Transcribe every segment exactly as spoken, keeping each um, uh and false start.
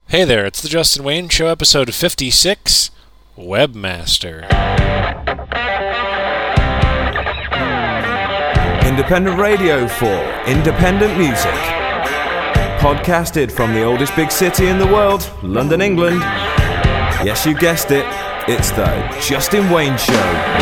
Hey there, it's the Justin Wayne Show, episode fifty-six, Webmaster. Independent radio for independent music. Podcasted from the oldest big city in the world, London, England. Yes, you guessed it, it's the Justin Wayne Show.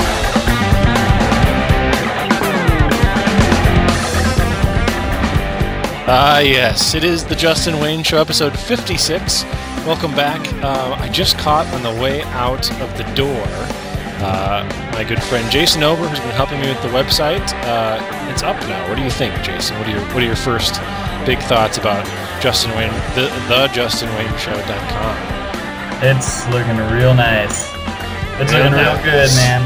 Ah, uh, yes, it is the Justin Wayne Show, episode fifty-six. Welcome back. Uh, I just caught on the way out of the door uh, my good friend Jason Ober, who's been helping me with the website. Uh, it's up now. What do you think, Jason? What are your What are your first big thoughts about Justin Wayne, the, the justin wayne show dot com? It's looking real nice. It's real looking nice. real good, man.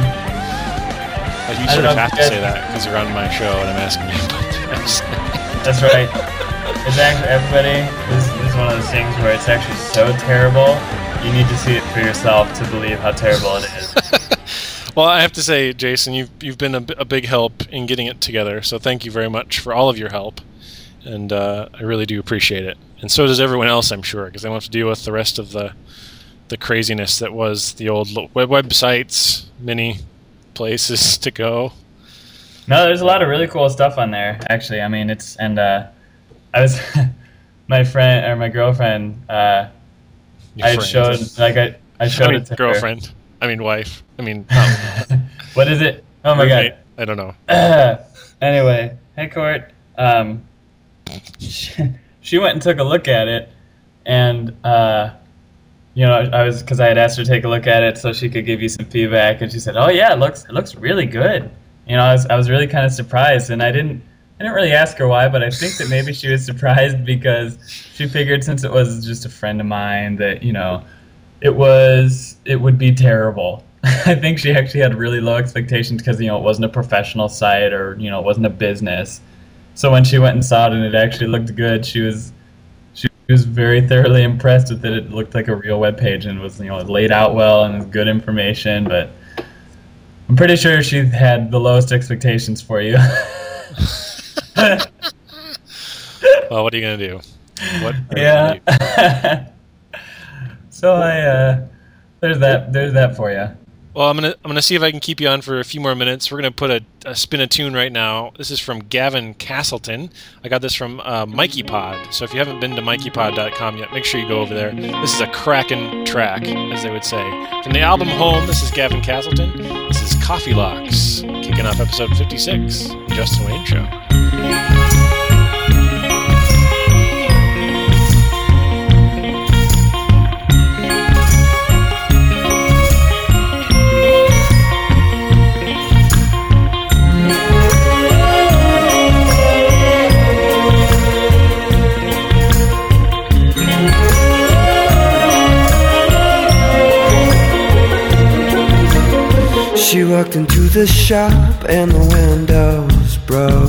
But you sort of have to say that because you're on my show and I'm asking you about the website. That's right. It's actually, everybody, this, this is one of those things where it's actually so terrible, you need to see it for yourself to believe how terrible it is. Well, I have to say, Jason, you've, you've been a, a big help in getting it together, so thank you very much for all of your help, and uh, I really do appreciate it. And so does everyone else, I'm sure, because I won't have to deal with the rest of the the craziness that was the old web websites, many places to go. No, there's a lot of really cool stuff on there, actually. I mean, it's, and uh, I was, my friend, or my girlfriend, uh, Your I friend. showed, like, I, I showed I mean, it to girlfriend. Her. I mean, wife. I mean, what is it? Oh my roommate. god. I don't know. Uh, anyway, hey, Court. Um, she, she went and took a look at it, and, uh, you know, I was, because I had asked her to take a look at it so she could give you some feedback, and she said, oh yeah, it looks, it looks really good. You know, I was, I was really kind of surprised, and I didn't, I didn't really ask her why, but I think that maybe she was surprised because she figured since it was just a friend of mine that, you know, it was, it would be terrible. I think she actually had really low expectations because, you know, it wasn't a professional site or, you know, it wasn't a business. So when she went and saw it and it actually looked good, she was, she was very thoroughly impressed with it. It looked like a real web page and was, you know, laid out well and good information, but I'm pretty sure she had the lowest expectations for you. Well, what are you going to do? What yeah. do? So I, uh, there's that, there's that for you. Well, I'm gonna I'm gonna see if I can keep you on for a few more minutes. We're gonna put a, a spin a tune right now. This is from Gavin Castleton. I got this from uh, Mikey Pod. So if you haven't been to mikey pod dot com yet, make sure you go over there. This is a crackin' track, as they would say. From the album Home, this is Gavin Castleton. This is Coffee Locks, kicking off episode fifty-six, The Justin Wayne Show. She walked into the shop and the windows broke.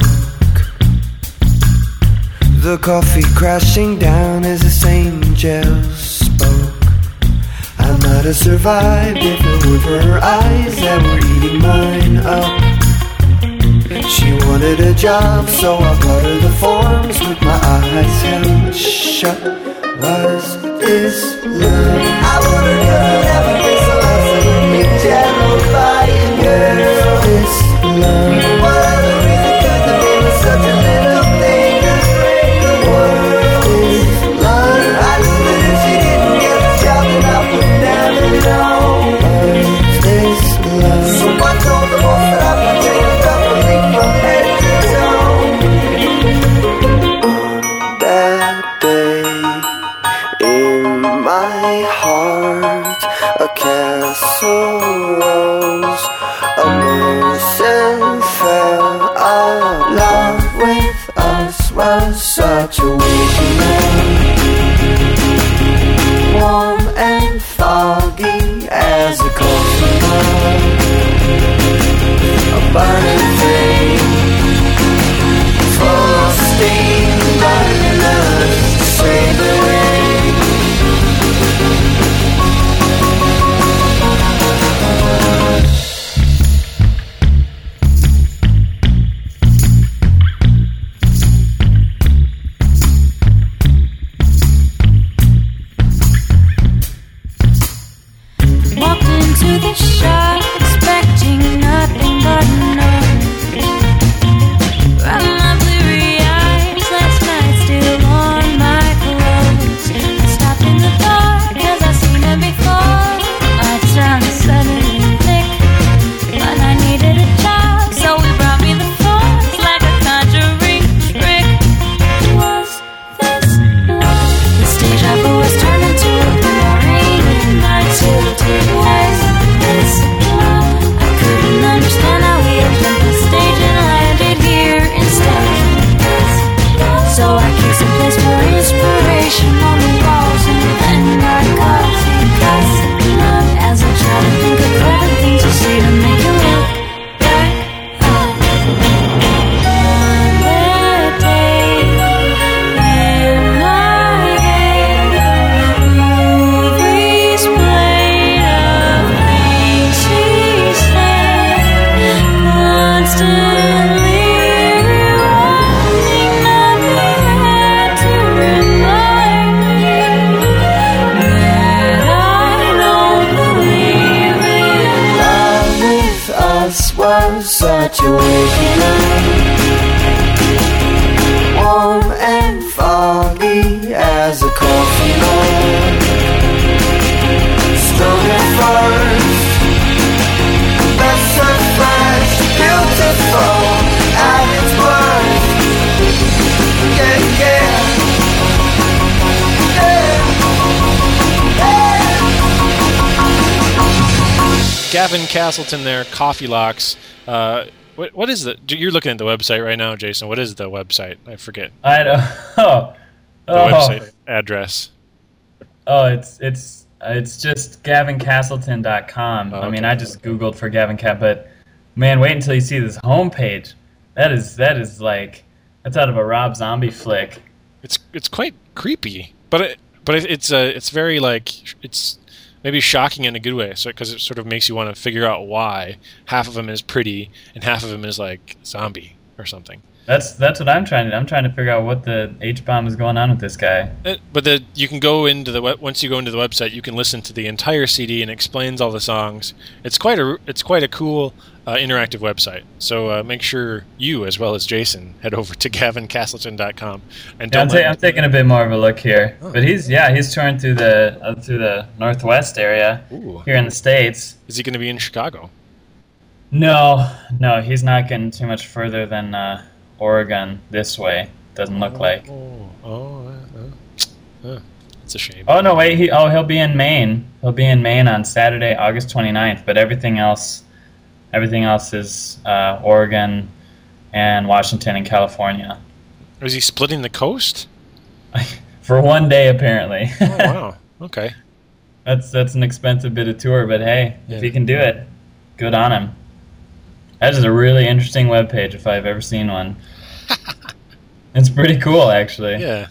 The coffee crashing down as this angel spoke. I might have survived if it weren't for her eyes that were eating mine up. She wanted a job, so I brought her the forms with my eyes held shut. Was this love? I wanted her to never be so absolutely terrified. Girl, this love. What other reason could there be with such a little thing to break the world? This love. I knew that if she didn't get the job, then I would never know. Was this love? So I told the boss that I would take a couple things from head to toe. On that day, in my heart, a castle rose. A missing fell. Our love with us was such a waking night, warm and foggy as a coffee mug. A burning flame, full of steam, burning us to save the way. was such a way to go. Warm and foggy as a coffee mug. Strong at first, best so fresh, beautiful at its worst. Yeah, yeah, yeah, yeah. Gavin Castleton there, Coffee Locks. Uh, what what is the? You're looking at the website right now, Jason. What is the website? I forget I don't. Oh, the oh, website address. oh, it's it's uh, it's just gavin castleton dot com. Oh, I mean, okay. I just Googled for Gavin Cat, but man, wait until you see this homepage. That is that is like that's out of a Rob Zombie flick. It's it's quite creepy, but it, but it, it's uh, it's very like it's maybe shocking in a good way. So because it sort of makes you want to figure out why half of them is pretty and half of them is like zombie or something. That's that's what I'm trying to. I'm trying to figure out what the H bomb is going on with this guy. It, but the you can go into the web, once you go into the website, you can listen to the entire C D and it explains all the songs. It's quite a it's quite a cool uh, interactive website. So uh, make sure you, as well as Jason, head over to gavin castleton dot com and Yeah, I'm, don't. ta- I'm taking a bit more of a look here, Oh. but he's yeah he's touring through the uh, through the Northwest area Ooh. here in the States. Is he going to be in Chicago? No, no, he's not getting too much further than uh, Oregon this way. Doesn't look like. Oh, oh, uh, uh, that's a shame. Oh no, wait. He oh he'll be in Maine. He'll be in Maine on Saturday, August twenty-ninth. But everything else, everything else is uh, Oregon, and Washington and California. Is he splitting the coast? For one day, apparently. Oh, wow. Okay. That's that's an expensive bit of tour, but hey, Yeah. if he can do it, good on him. That is a really interesting webpage if I've ever seen one. It's pretty cool, actually. Yeah.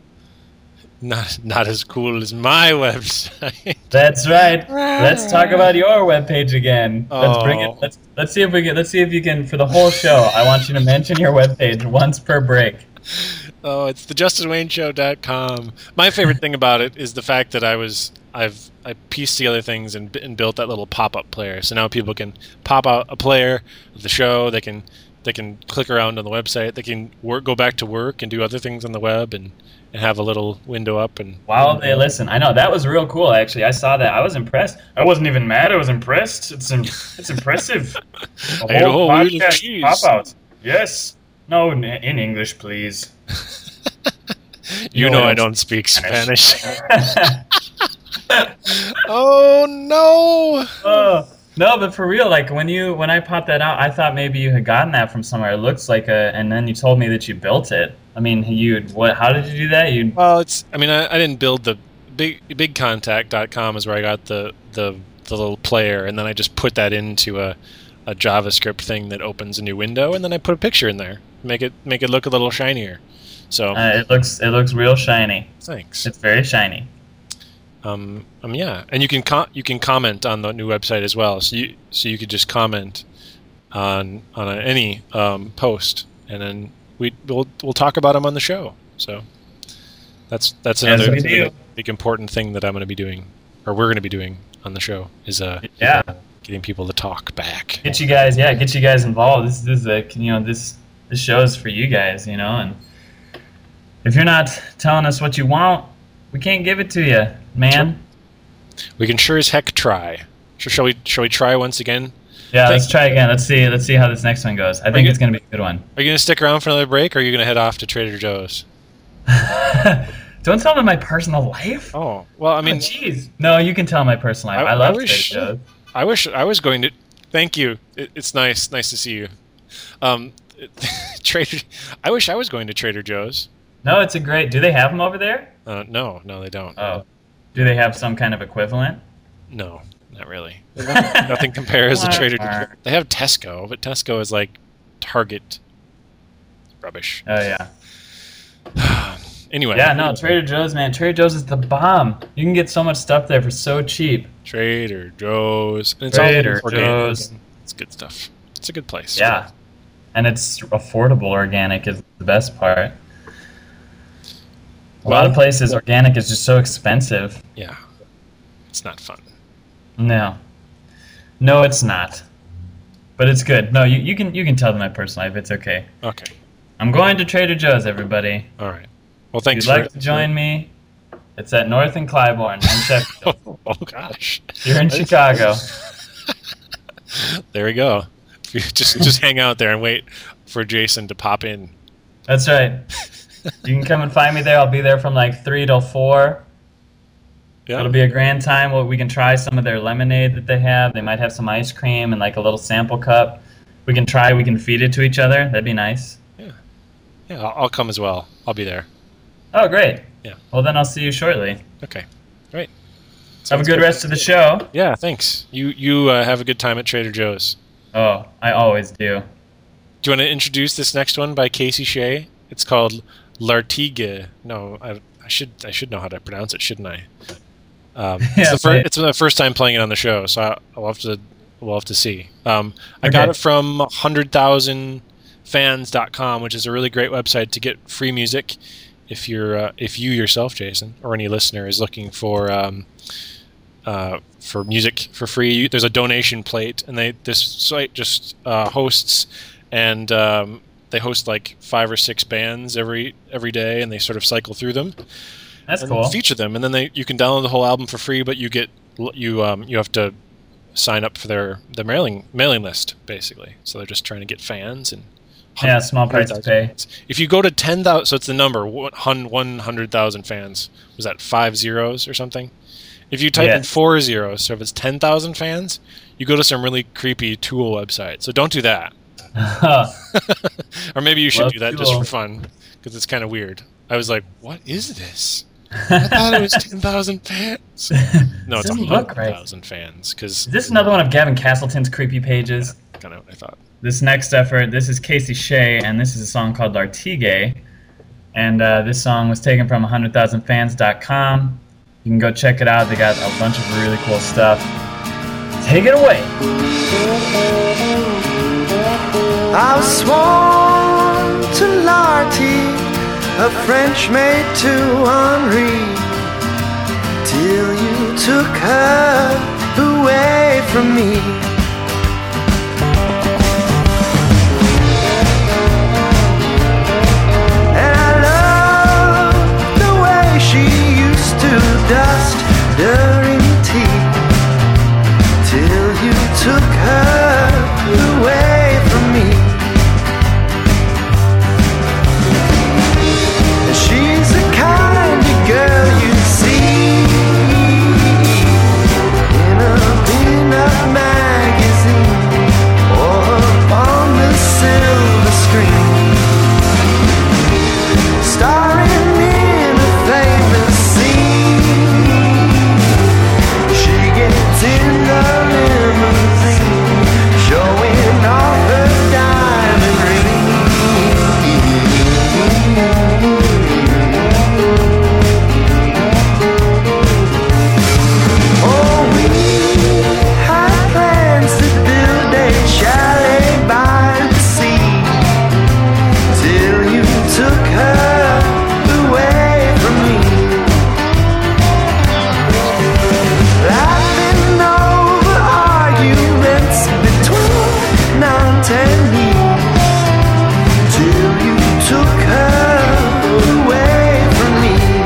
Not not as cool as my website. That's right. Let's talk about your webpage again. Let's bring it. Oh. Let's let's see if we can. Let's see if you can for the whole show. I want you to mention your webpage once per break. Oh, it's the justin wayne show dot com. My favorite thing about it is the fact that I was I've I pieced together things and, and built that little pop-up player. So now people can pop out a player of the show. They can they can click around on the website. They can work, go back to work and do other things on the web and, and have a little window up. And While they listen, I know that was real cool. Actually, I saw that. I was impressed. I wasn't even mad. I was impressed. It's im- it's impressive. I ate a whole wheel of cheese. pop out. Yes. No, in, in English, please. you No, know I I don't don't speak Spanish. Oh no! Oh, no, but for real, like when you when I popped that out, I thought maybe you had gotten that from somewhere. It looks like a, and then you told me that you built it. I mean, you what? How did you do that? You Well, it's. I mean, I, I didn't build the big big contact dot com is where I got the, the the little player, and then I just put that into a, a JavaScript thing that opens a new window, and then I put a picture in there, make it make it look a little shinier. So uh, it looks it looks real shiny. thanks. It's very shiny. Um, um, yeah, and you can com- you can comment on the new website as well. So you so you could just comment on on a, any um, post, and then we we'll we'll talk about them on the show. So that's that's Yes, another we do. big, big important thing that I'm going to be doing, or we're going to be doing on the show is uh Yeah, getting people to talk back. get you guys. Yeah, get you guys involved. This, this is a you know this this show is for you guys. You know, and if you're not telling us what you want, we can't give it to you, man. We can sure as heck try. Sh- Shall we? Shall we try once again? Yeah, Thank- let's try again. Let's see. Let's see how this next one goes. I think you- it's gonna be a good one. Are you going to stick around for another break, or are you going to head off to Trader Joe's? Don't tell them my personal life. Oh, well, I I mean, mean, jeez. No, you can tell my personal life. I- I, I love wish- Trader Joe's. I wish I was going to. Thank you. It, it's nice, nice to see you. Um, Trader. I wish I was going to Trader Joe's. No, it's a great. Do they have them over there? Uh, no, no, they don't. Oh, do they have some kind of equivalent? No, not really. Nothing compares to Trader Joe's. They have Tesco, but Tesco is like Target rubbish. Oh yeah. Anyway, Yeah, no, Trader Joe's, man. Trader Joe's is the bomb. You can get so much stuff there for so cheap. Trader Joe's. And it's Trader all organic. Joe's. It's good stuff. It's a good place. Yeah. And it's affordable organic is the best part. A lot of places, organic is just so expensive. Yeah. It's not fun. No. No, it's not. But it's good. No, you, you can you can tell them my personal life. It's okay. Okay. I'm going to Trader Joe's, everybody. All right. Well, thanks If you'd for... like to join me, it's at North and Clybourne in Sheffield. oh, oh, gosh. You're in Chicago. There we go. Just just hang out there and wait for Jason to pop in. That's right. You can come and find me there. I'll be there from like three till four. Yeah. It'll be a grand time. Well, we can try some of their lemonade that they have. They might have some ice cream and like a little sample cup. We can try. We can feed it to each other. That'd be nice. Yeah. Yeah, I'll, I'll come as well. I'll be there. Oh, great. Yeah. Well, then I'll see you shortly. Okay. Great. Have a good rest of the show. Yeah, thanks. You you uh, have a good time at Trader Joe's. Oh, I always do. Do you want to introduce this next one by Casey Shea? It's called L'Artigue. No, I, I should I should know how to pronounce it, shouldn't I? Um, Yeah, it's, the fir- right. it's the first time playing it on the show, so I, I'll have to we'll have to see. Um, I Okay. got it from one hundred thousand fans dot com, which is a really great website to get free music. If you're uh, if you yourself, Jason, or any listener is looking for um, uh, for music for free, there's a donation plate, and they this site just uh, hosts and um, they host like five or six bands every every day, and they sort of cycle through them. That's and cool. feature them, and then they you can download the whole album for free, but you get you um you have to sign up for their their mailing mailing list basically. So they're just trying to get fans and Yeah, small price to pay. fans. If you go to ten thousand, so it's the number one hundred thousand fans. Was that five zeros or something? If you type in Yes. four zeros, so if it's ten thousand fans, you go to some really creepy Tool website. So don't do that. Or maybe you should Love do that just Tool. for fun, because it's kind of weird. I was like, what is this? I thought it was ten thousand fans. No, it's Doesn't one look hundred right. thousand fans. Because Is this another one of Gavin Castleton's creepy pages? kind of what I thought. This next effort, this is Casey Shea, and this is a song called L'Artigue. And uh, this song was taken from one hundred thousand fans dot com. You can go check it out. They got a bunch of really cool stuff. Take it away. I was sworn to Larty, a French maid to Henri, till you took her away from me. And I loved the way she used to dust during tea, till you took her away from me. She's the kind of girl you see in a peanut magazine or on the silver screen, starring in a famous scene. She gets in the limousine, showing off her diamond ring. Oh, we had plans to build a chalet by the sea, till you took her away from me. Laughing over arguments between aunt and niece, till you took her away from me.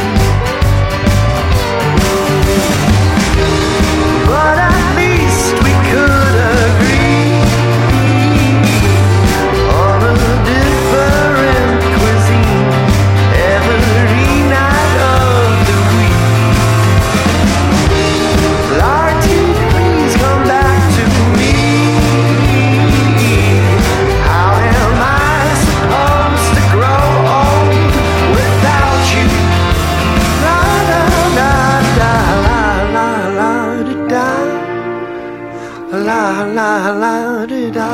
But at least we could agree on a different cuisine every night of the week. Larty, please come back to me. How am I supposed to grow old without you? La la la la la la da da. La la la da da.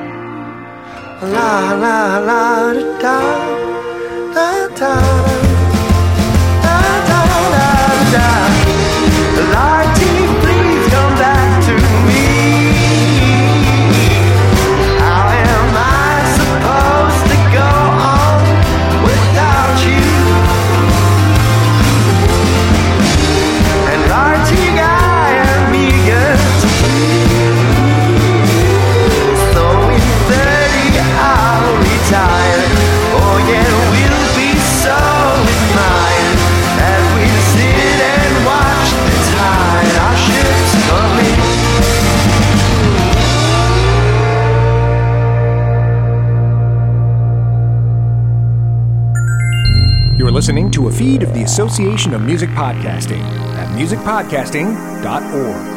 La la la da da. Da da. Da da da da. Larty, please come back to me. How am I supposed to go on without you? And Larty, I am eager to please, so listening to a feed of the Association of Music Podcasting at music podcasting dot org.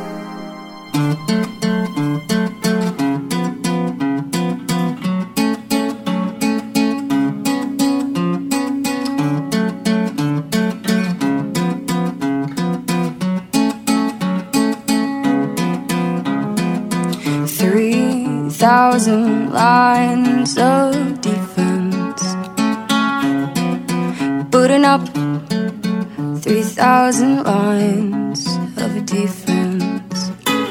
Three thousand lines of defense, putting up three thousand lines of defense.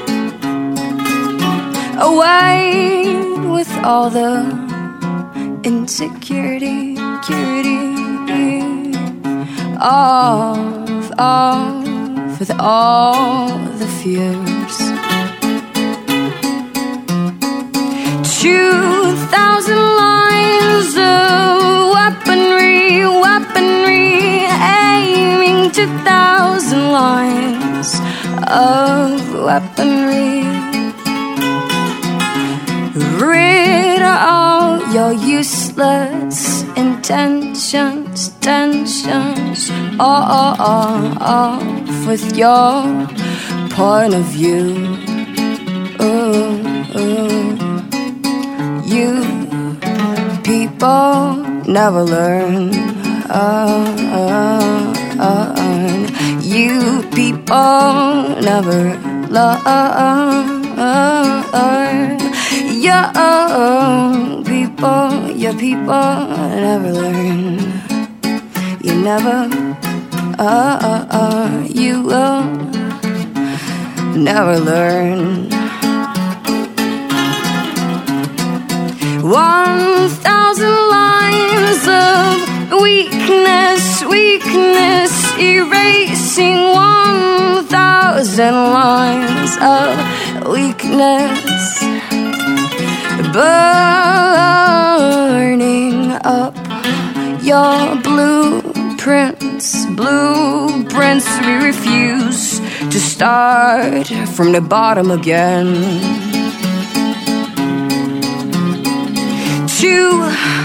Away with all the insecurity, security, off, off with all the fears. Two thousand lines of weaponry, weaponry, aiming two thousand lines of weaponry. Rid all your useless intentions, tensions, all, all, off with your point of view. Ooh, ooh. You people never learn. Uh, uh, uh, you people never learn. Young people, your people never learn. You never, uh, uh, uh, you will never learn. One thousand lines of weakness, weakness, erasing one thousand lines of weakness, burning up your blueprints, blueprints. We refuse to start from the bottom again. Two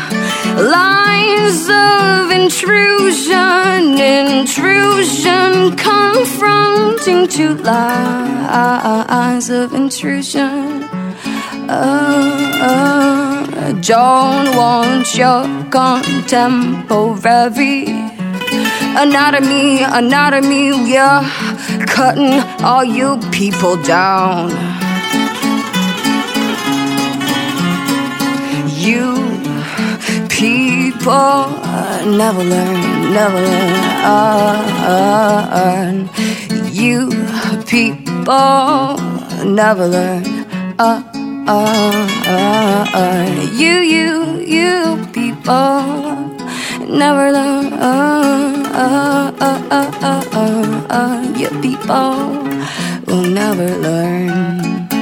lines of intrusion, intrusion, confronting two lines of intrusion. Uh, uh, don't want your contemporary anatomy, anatomy. We're cutting all you people down. You people uh, never learn, never learn. You people never learn. Uh, uh, uh, you, you, you people never learn. Uh, uh, uh, uh, uh, uh, uh, you people will never learn.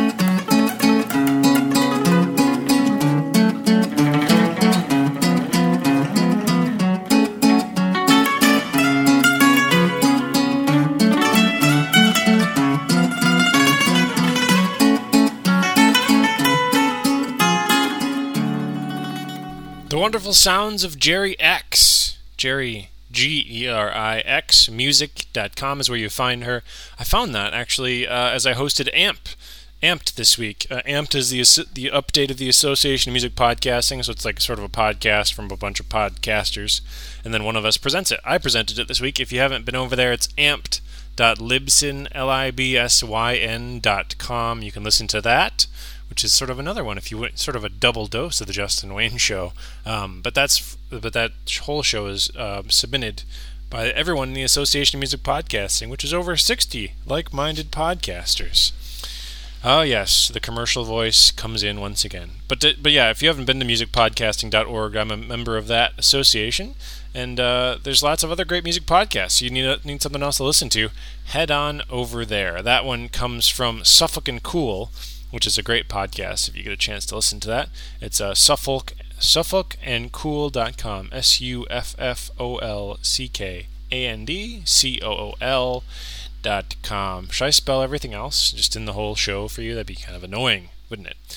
The wonderful sounds of Jerry X. Jerry, G E R I X, music dot com is where you find her. I found that, actually, uh, as I hosted A M P. Amped this week. Uh, Amped is the the update of the Association of Music Podcasting, so it's like sort of a podcast from a bunch of podcasters, and then one of us presents it. I presented it this week. If you haven't been over there, it's amped dot libsyn, L I B S Y N dot com. You can listen to that, which is sort of another one, if you want, sort of a double dose of the Justin Wayne Show. Um, but that's but that whole show is uh, submitted by everyone in the Association of Music Podcasting, which is over sixty like-minded podcasters. Oh yes, the commercial voice comes in once again. But to, but yeah, if you haven't been to music podcasting dot org, I'm a member of that association, and uh, there's lots of other great music podcasts. You need a, need something else to listen to, head on over there. That one comes from Suffolk and Cool, which is a great podcast if you get a chance to listen to that. It's uh, Suffolk, suffolk and cool dot com, S U F F O L C K A N D C O O L dot com. Should I spell everything else just in the whole show for you? That'd be kind of annoying, wouldn't it?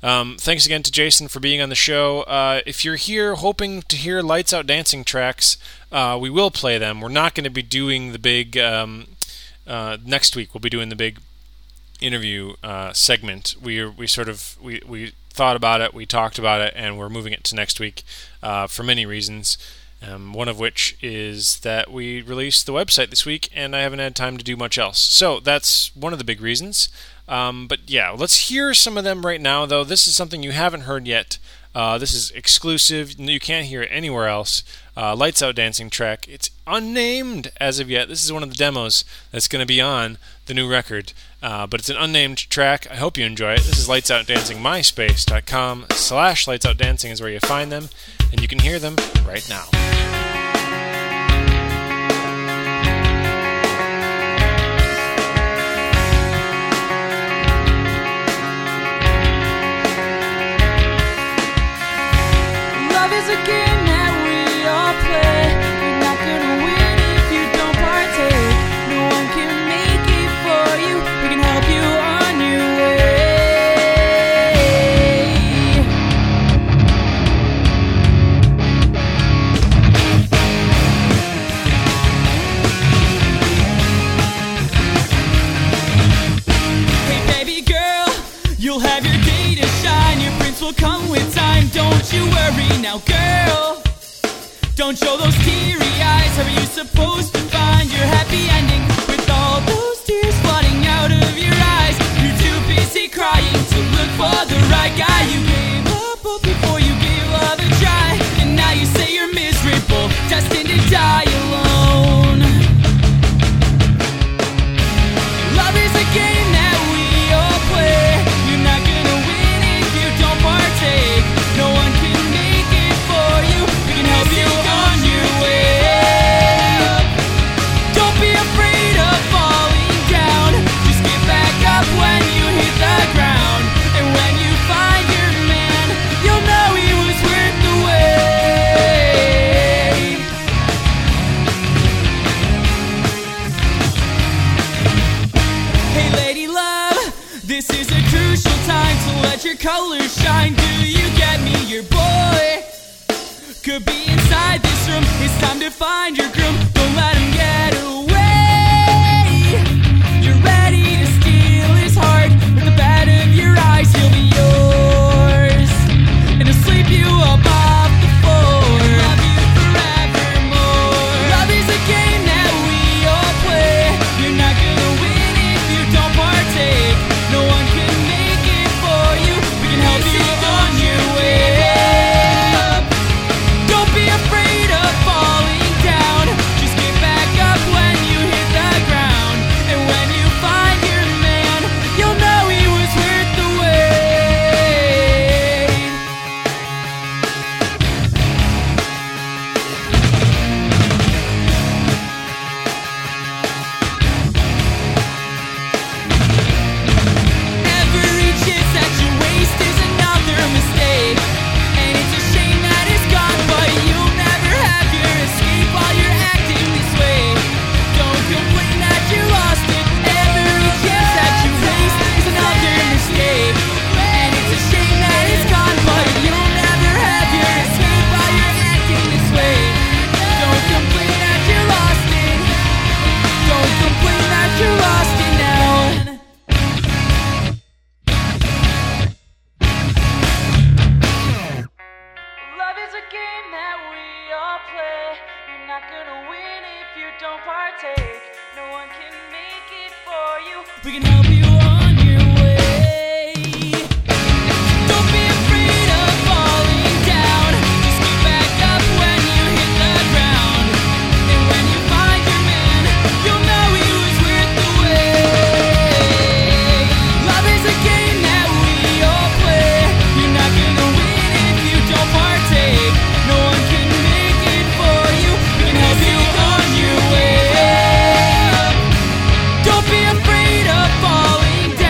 Um, thanks again to Jason for being on the show. Uh, if you're here hoping to hear Lights Out Dancing tracks, uh, we will play them. We're not going to be doing the big... Um, uh, next week, we'll be doing the big interview uh, segment. We we sort of... we, we thought about it, we talked about it, and we're moving it to next week uh, for many reasons. Um, one of which is that we released the website this week, and I haven't had time to do much else. So that's one of the big reasons. Um, but yeah, let's hear some of them right now, though. This is something you haven't heard yet. Uh, this is exclusive. You can't hear it anywhere else. Uh, Lights Out Dancing track. It's unnamed as of yet. This is one of the demos that's going to be on the new record. Uh, but it's an unnamed track. I hope you enjoy it. This is Lights Out Dancing. MySpace.com slash Lights Out Dancing is where you find them. And you can hear them right now. Love is a game that we all play. You're not gonna win if you don't partake. No one can make it for you. We can help you on your way. Hey baby girl, you'll have your day to shine. Your prince will come with time. Don't you worry now, girl. Don't show those teary eyes. How are you supposed to find your happy ending with all those tears flooding out of your eyes? You're too busy crying to look for the right guy. You gave up hope before you gave love a try, and now you say you're miserable, destined to die alone. Love is a game that we all play. You're not gonna win if you don't partake. No one can make it for you. We can help you on your way. Don't be afraid of falling down. Just get back up when you hit the ground. And when you find your man, you'll know he was worth the wait. Hey lady love, this is a crucial time to let your colors shine. Do you get me? Your boy could be inside this room. It's time to find your groom. Don't let him get away. You're ready to steal his heart. With the bad of your eyes, he'll be yours. And he'll sweep you up off the floor. Love you forevermore. Love is a game that we all play. You're not gonna win if you don't partake. No one can make it for you. We can help you on your way. Don't be afraid of falling down. Just get back up when you hit the ground. And when you find your man, you'll know he was worth the wait. Every chance that you waste is another mistake. And it's a shame that it's gone, but you'll never have your escape while you're acting this way. Don't complain that you lost it. Every chance that you waste is another mistake. And it's a shame that it's gone, but you'll never have your escape while you're acting this way. Don't complain that you lost it. Don't complain that you lost it now. Love is a game that we all play. You're not gonna win if you don't partake. No one can make it for you. We can help you on your way. Don't be afraid of falling down. Just get back up when you hit the ground. And when you find your man, you'll know he was worth the wait. Love is a game that we all play. You're not gonna win if you don't partake. No one can make it for you. We can help you on your way. Don't be afraid of falling down.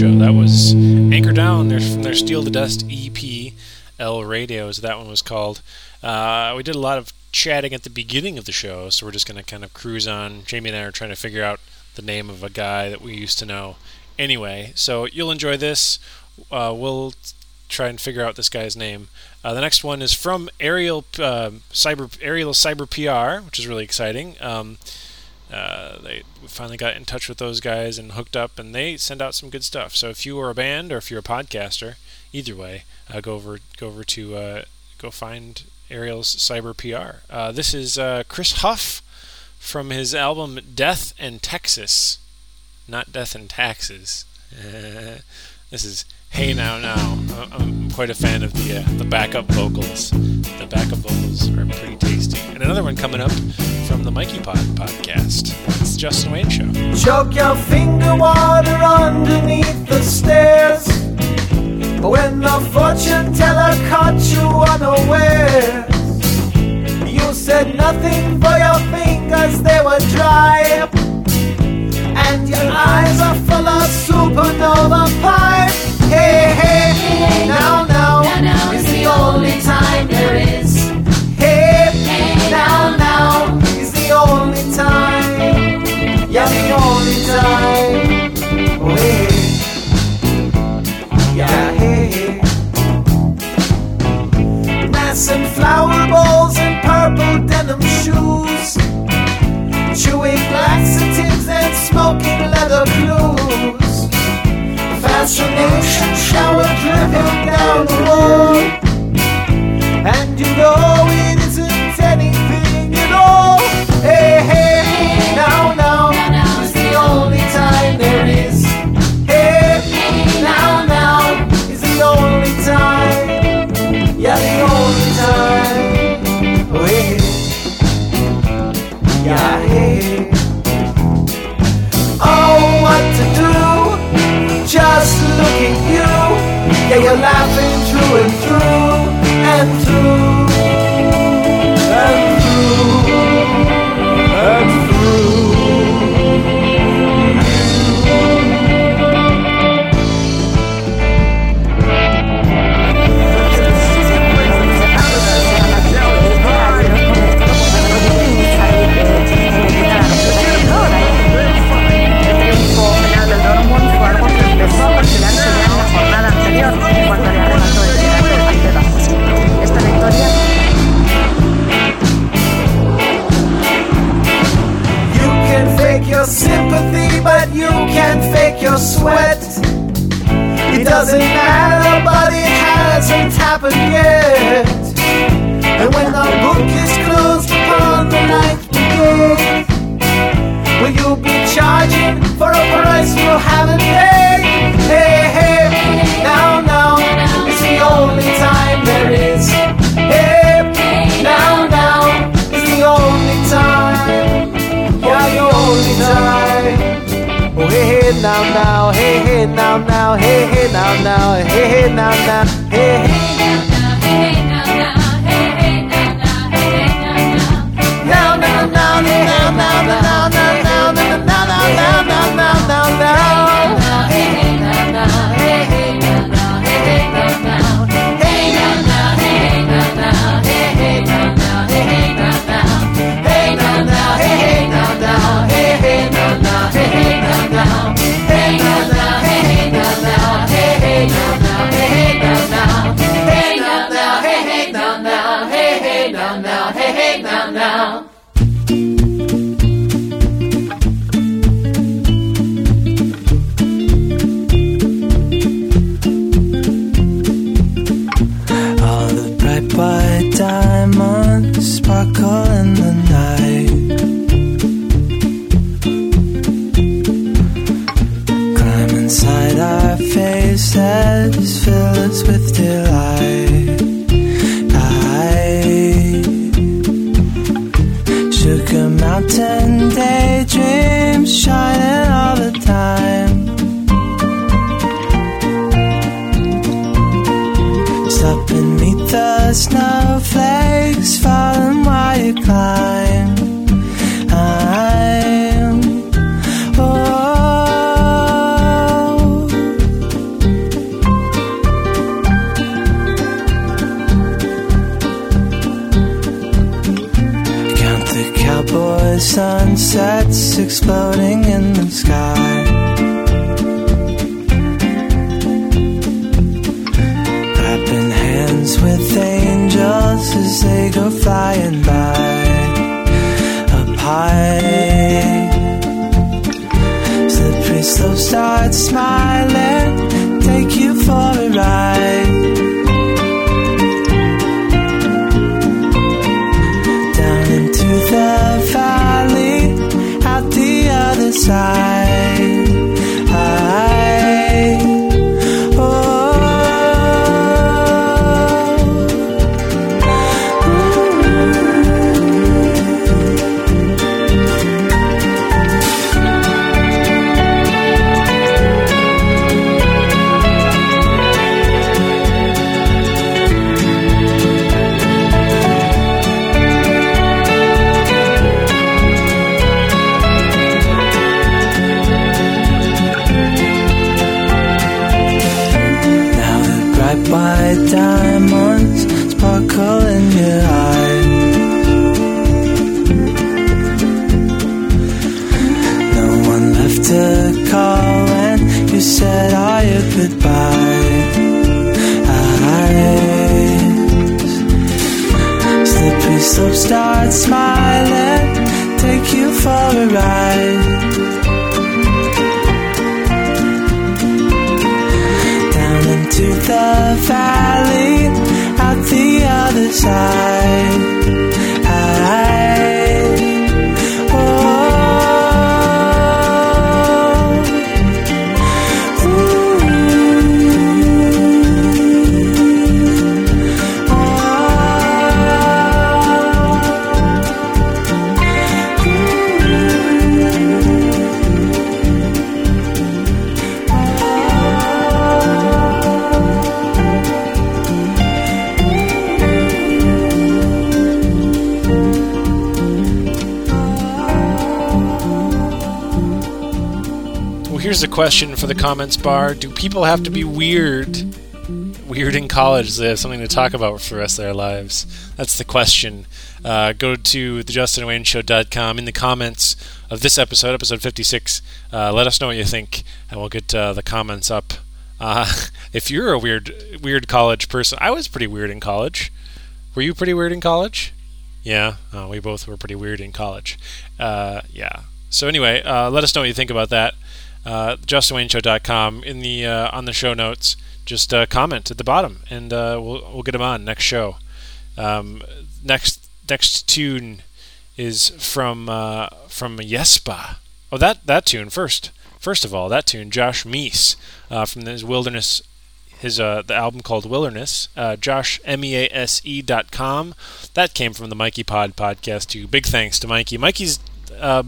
show. That was Anchor Down. They're from their Steal the Dust E P, El Radios, that one was called. Uh, we did a lot of chatting at the beginning of the show, so we're just going to kind of cruise on. Jamie and I are trying to figure out the name of a guy that we used to know. Anyway, so you'll enjoy this. Uh, we'll try and figure out this guy's name. Uh, the next one is from Ariel uh, Cyber Ariel Cyber P R, which is really exciting. Um, uh, they we finally got in touch with those guys and hooked up, and they send out some good stuff. So if you are a band or if you're a podcaster, either way, uh, go over go over to uh, go find Ariel's Cyber P R. Uh, this is uh, Chris Huff from his album Death and Texas, not Death and Taxes. This is Hey Now Now. I'm quite a fan of the uh, the backup vocals. The backup vocals are pretty tasty. And another one coming up from the Mikey Pod podcast. It's the Justin Wayne Show. Choke your finger water underneath the stairs. When the fortune teller caught you unaware, you said nothing for your fingers, they were dry. And your eyes are full of supernova pipe. Hey, hey, hey, now, now, now, now is the only time there is. Hey, hey, now, now is the only time. Yeah, the only time. Oh, hey, yeah, hey. Massing flower bowls and purple denim shoes, chewing laxatives and smoking leather blues. Fascination shower dripping down the road, and you know it isn't anything at all. Hey, hey, now, now, now is the only time there is. Hey, now, now is the only time. Yeah, the only time. Oh, hey, yeah, hey. Oh, what to do? Just look at you. Yeah, you're laughing through and through and through and through and through. Your sympathy, but you can't fake your sweat. It doesn't matter, but it hasn't happened yet. And when the book is closed upon the ninth brigade, will you be charging for a price you haven't paid? Hey, hey, now, now, it's the only time there is. Hey, now, now, it's the only time. Yeah, the only time. Oh, hey, hey, now, now, hey, hey, now, now, hey, hey, now, now, hey, hey, now, now, hey, hey, now, now, hey, hey, now, now, now, hey, now, now, now, now, now, now, now, now, now, now, now, now, now, hey, hey, now, now, hey, hey, now, now, hey, hey, now, now, hey, now, now, hey, now, now, hey, hey, now, now, hey, hey, now, now, hey, now, now, hey, hey, now, now, hey, hey, now, now, hey, hey, now, now, hey, now, now, hey, hey, now, now, hey, hey, now, now, hey, hey, now, now, hey, now, now, hey, hey, now, now, hey, hey, now, now, hey, hey, now, now. All the bright white diamonds sparkle in the night. Climb inside our faces, fill us with delight. I sugar mountain daydreams shining all the time. Stop and meet the snowflakes falling while you climb. I'm, oh, sunsets exploding in the sky. Wrapping hands with angels as they go flying by. Up high, slippery slope starts smiling, take you for a ride. Down into the valley, out the other side. I, oh, white diamonds sparkle in your eyes. No one left to call when you said all your goodbyes. Slippery slope start smiling, take you for a ride. To the valley, out the other side. I, oh, ooh, oh, Here's a question for the comments bar. Do people have to be weird? Weird in college, so they have something to talk about for the rest of their lives? That's the question. Uh, go to the justin wayne show dot com. In the comments of this episode, episode fifty-six, uh, let us know what you think, and we'll get uh, the comments up. Uh, if you're a weird weird college person, I was pretty weird in college. Were you pretty weird in college? Yeah, oh, we both were pretty weird in college. Uh, yeah. So anyway, uh, let us know what you think about that. Uh, justin wayne show dot com. In the uh, on the show notes, just uh, comment at the bottom, and uh, we'll we'll get them on next show. Um, next next tune is from uh, from Yespa. Oh, that that tune first. First of all, that tune, Josh Meese, uh, from his Wilderness, his uh, the album called Wilderness. Uh, Josh M E A S E dot com. That came from the Mikey Pod podcast too. Big thanks to Mikey. Mikey's uh,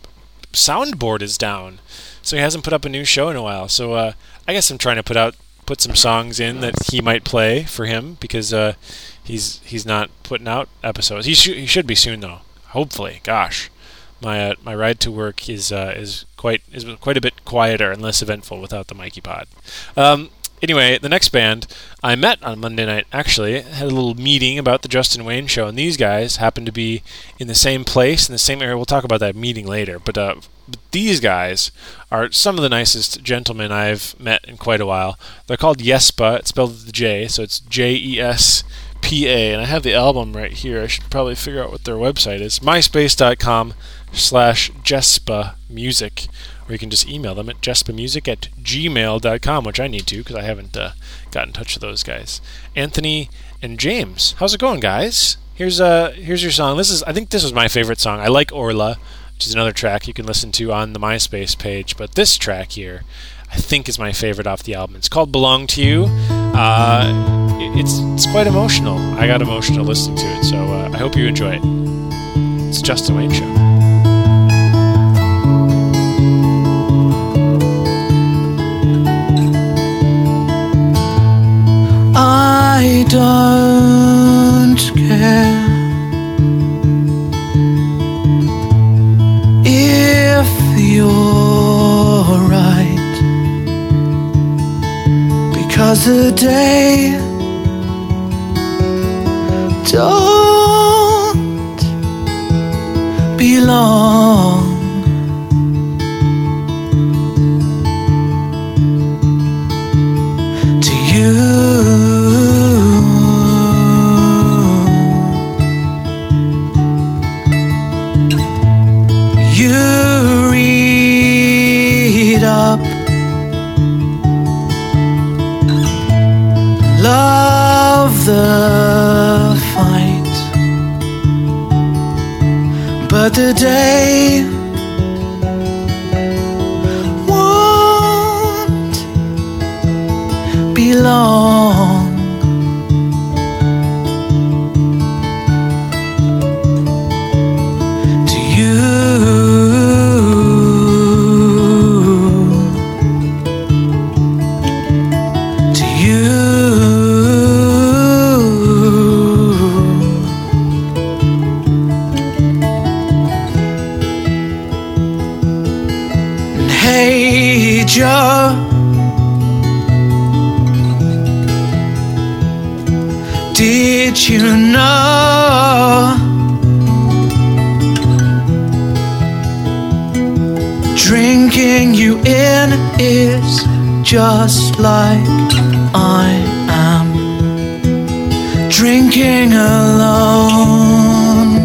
soundboard is down, so he hasn't put up a new show in a while. So uh, I guess I'm trying to put out put some songs in that he might play for him, because uh, he's he's not putting out episodes. He should he should be soon though. Hopefully. Gosh, my uh, my ride to work is uh, is quite is quite a bit quieter and less eventful without the Mikey Pod. Um, anyway, the next band I met on Monday night, actually had a little meeting about the Justin Wayne Show, and these guys happen to be in the same place in the same area. We'll talk about that meeting later, but. Uh, But these guys are some of the nicest gentlemen I've met in quite a while. They're called Yespa. It's spelled with the J, so it's J E S P A. And I have the album right here. I should probably figure out what their website is. myspace.com slash Jespa Music. Or you can just email them at jespamusic at gmail dot com, which I need to because I haven't uh, got in touch with those guys. Anthony and James. How's it going, guys? Here's uh here's your song. This is I think this was my favorite song. I like Orla, which is another track you can listen to on the MySpace page. But this track here, I think, is my favorite off the album. It's called Belong to You. Uh, it's it's quite emotional. I got emotional listening to it, so uh, I hope you enjoy it. It's Justin Wayne Show. I don't care if you're right, because the day don't belong You read up, love the fight, but the day won't be long. To you, to you, and hey Joe, did you know drinking you in is just like I am drinking alone?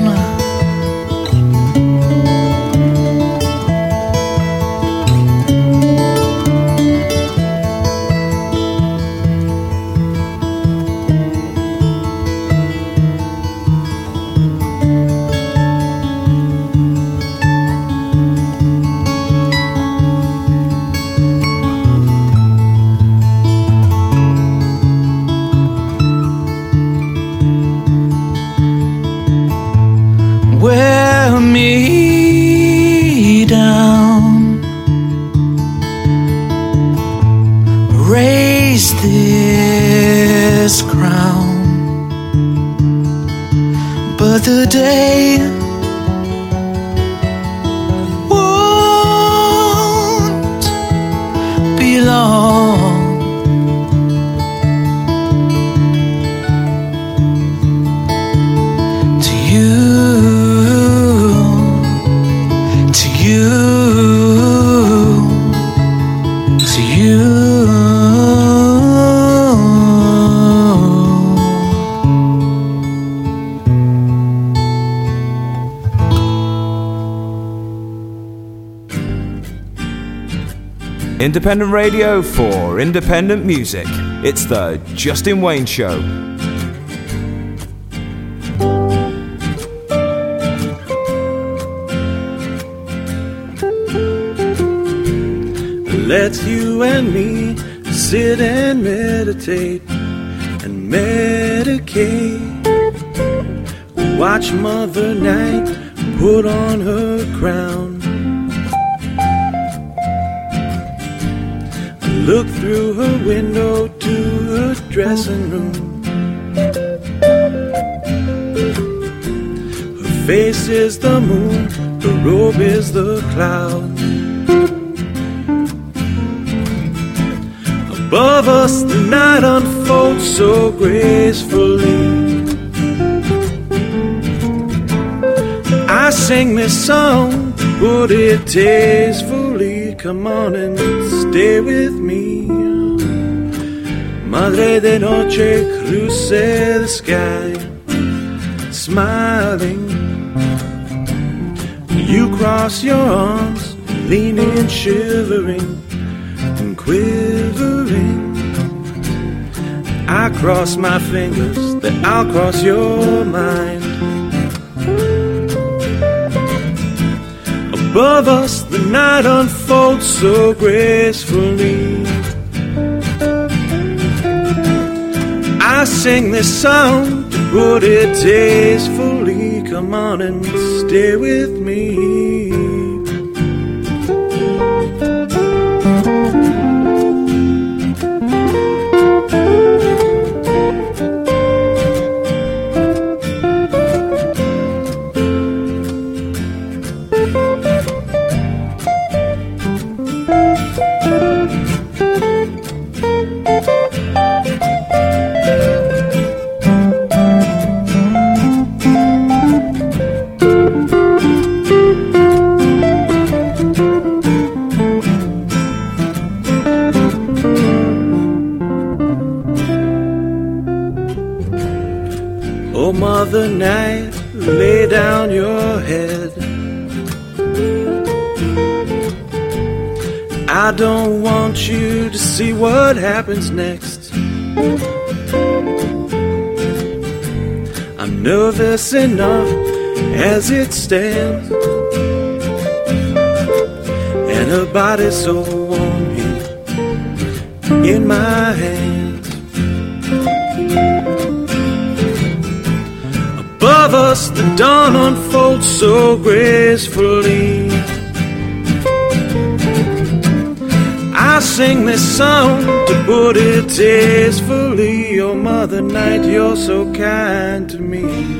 Wear me down, raise this crown, but the day won't be long. To you, to you, to you. Independent radio for independent music. It's the Justin Wayne Show. Let's you and me sit and meditate and medicate. Watch Mother Night put on her crown. Look through her window to her dressing room. Her face is the moon, her robe is the cloud. Above us the night unfolds so gracefully. I sing this song, put it tastefully. Come on and stay with me. Madre de noche, cruce the sky, smiling. You cross your arms, leaning, shivering and quivering. I cross my fingers that I'll cross your mind. Above us the night unfolds so gracefully. I sing this song to put it tastefully. Come on and stay with me. Oh, Mother Night, lay down your head. I don't want you to see what happens next. I'm nervous enough as it stands, and her body's so warm here in my hands. Above us the dawn unfolds so gracefully. I sing this song to put it tastefully. Oh, Mother Night, you're so kind to me.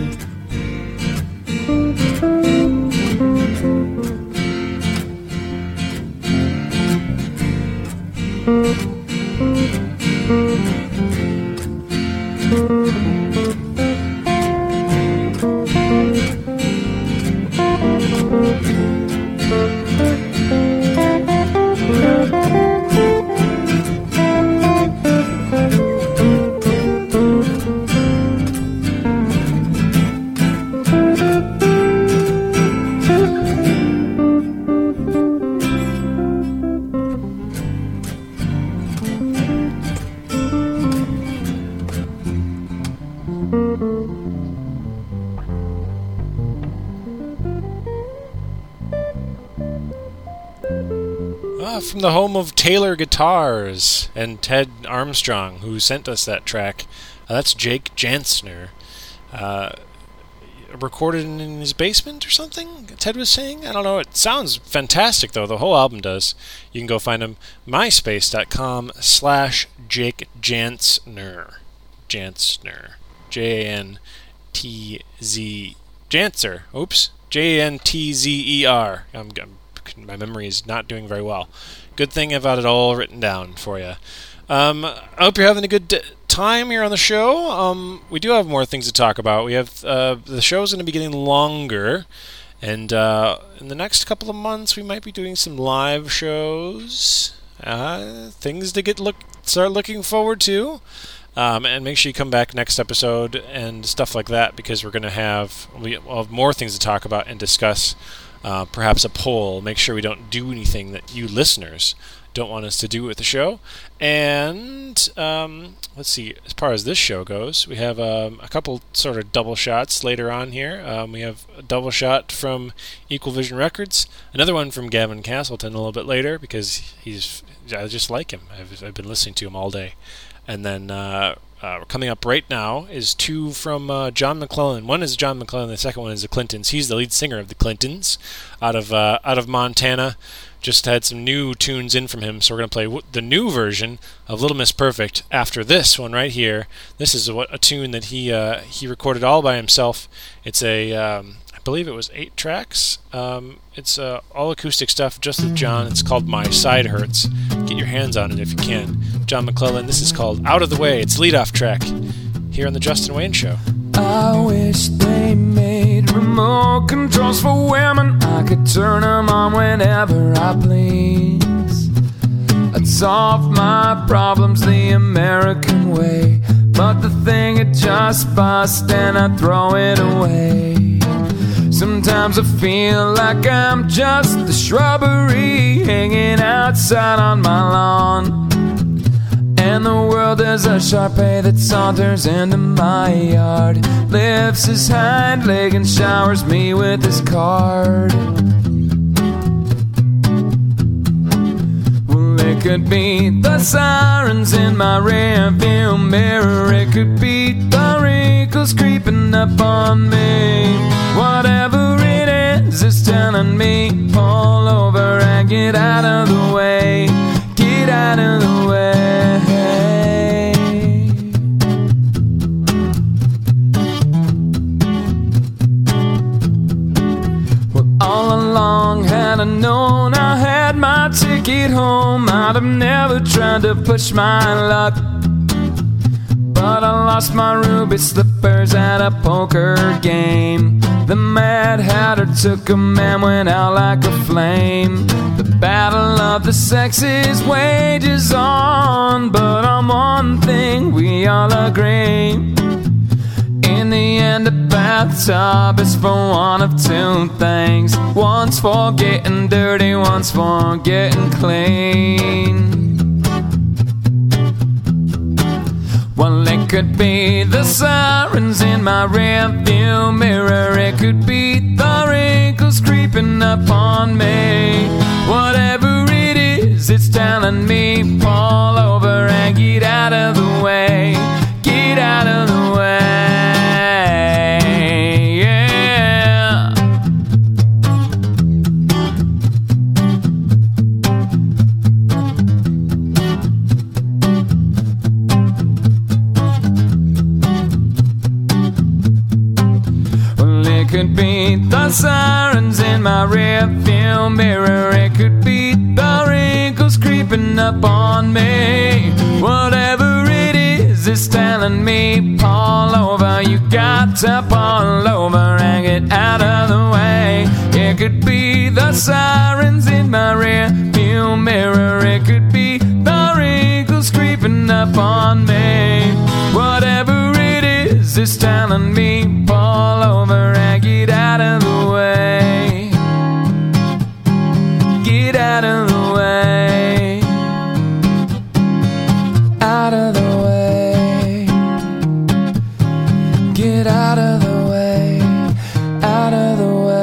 From the home of Taylor Guitars and Ted Armstrong, who sent us that track. Uh, that's Jake Jansner. Uh, recorded in his basement or something, Ted was saying? I don't know. It sounds fantastic, though. The whole album does. You can go find him. myspace.com slash Jake Jansner. Jansner. J A N T Z... Janser. Oops. J A N T Z E R. I'm, I'm My memory is not doing very well. Good thing I've got it all written down for you. Um, I hope you're having a good d- time here on the show. Um, we do have more things to talk about. We have uh, the show's going to be getting longer, and uh, in the next couple of months, we might be doing some live shows. Uh, things to get look start looking forward to. Um, and make sure you come back next episode and stuff like that, because we're going to have we'll have more things to talk about and discuss. Uh, perhaps a poll. Make sure we don't do anything that you listeners don't want us to do with the show. And um, let's see, as far as this show goes, we have um, a couple sort of double shots later on here. Um, we have a double shot from Equal Vision Records, another one from Gavin Castleton a little bit later, because he's I just like him. I've, I've been listening to him all day. And then uh, uh, coming up right now is two from uh, John McClellan. One is John McClellan. The second one is the Clintons. He's the lead singer of the Clintons, out of uh, out of Montana. Just had some new tunes in from him, so we're gonna play w- the new version of Little Miss Perfect after this one right here. This is a, what a tune that he uh, he recorded all by himself. It's a um, I believe it was eight tracks. Um, it's uh, all acoustic stuff, just with John. It's called My Side Hurts. Get your hands on it if you can. John McClellan. This is called Out of the Way. It's lead-off track here on the Justin Wayne Show. I wish they made remote controls for women. I could turn them on whenever I please. I'd solve my problems the American way, but the thing it just bust and I throw it away. Sometimes I feel like I'm just a shrubbery hanging outside on my lawn, and the world is a Shar-Pei that saunters into my yard, lifts his hind leg and showers me with his card. Well, it could be the sirens in my rearview mirror, it could be the wrinkles creeping up on me. Whatever it is, it's telling me pull over and get out of the way, get out of the way. Well, all along had I known I had my ticket home, I'd have never tried to push my luck. But I lost my ruby slippers at a poker game. The Mad Hatter took 'em and went out like a flame. The battle of the sexes wages on, but on one thing we all agree: in the end in the bathtub is for one of two things. One's for getting dirty, one's for getting clean. Well, it could be the sirens in my rearview mirror. It could be the wrinkles creeping up on me. Whatever it is, it's telling me pull over and get out of the way. Get out of the way, yeah. Well, it could be the sirens in my rearview mirror. It could be the wrinkles creeping up on me. Whatever it is, it's telling me pull over. You got to pull over and get out of the way. It could be the sirens in my rear view mirror. It could be the wrinkles creeping up on me. Whatever it is, it's telling me pull over and get out of the way. Get out of the way. Out of the way. Get out of the way. Out of the way.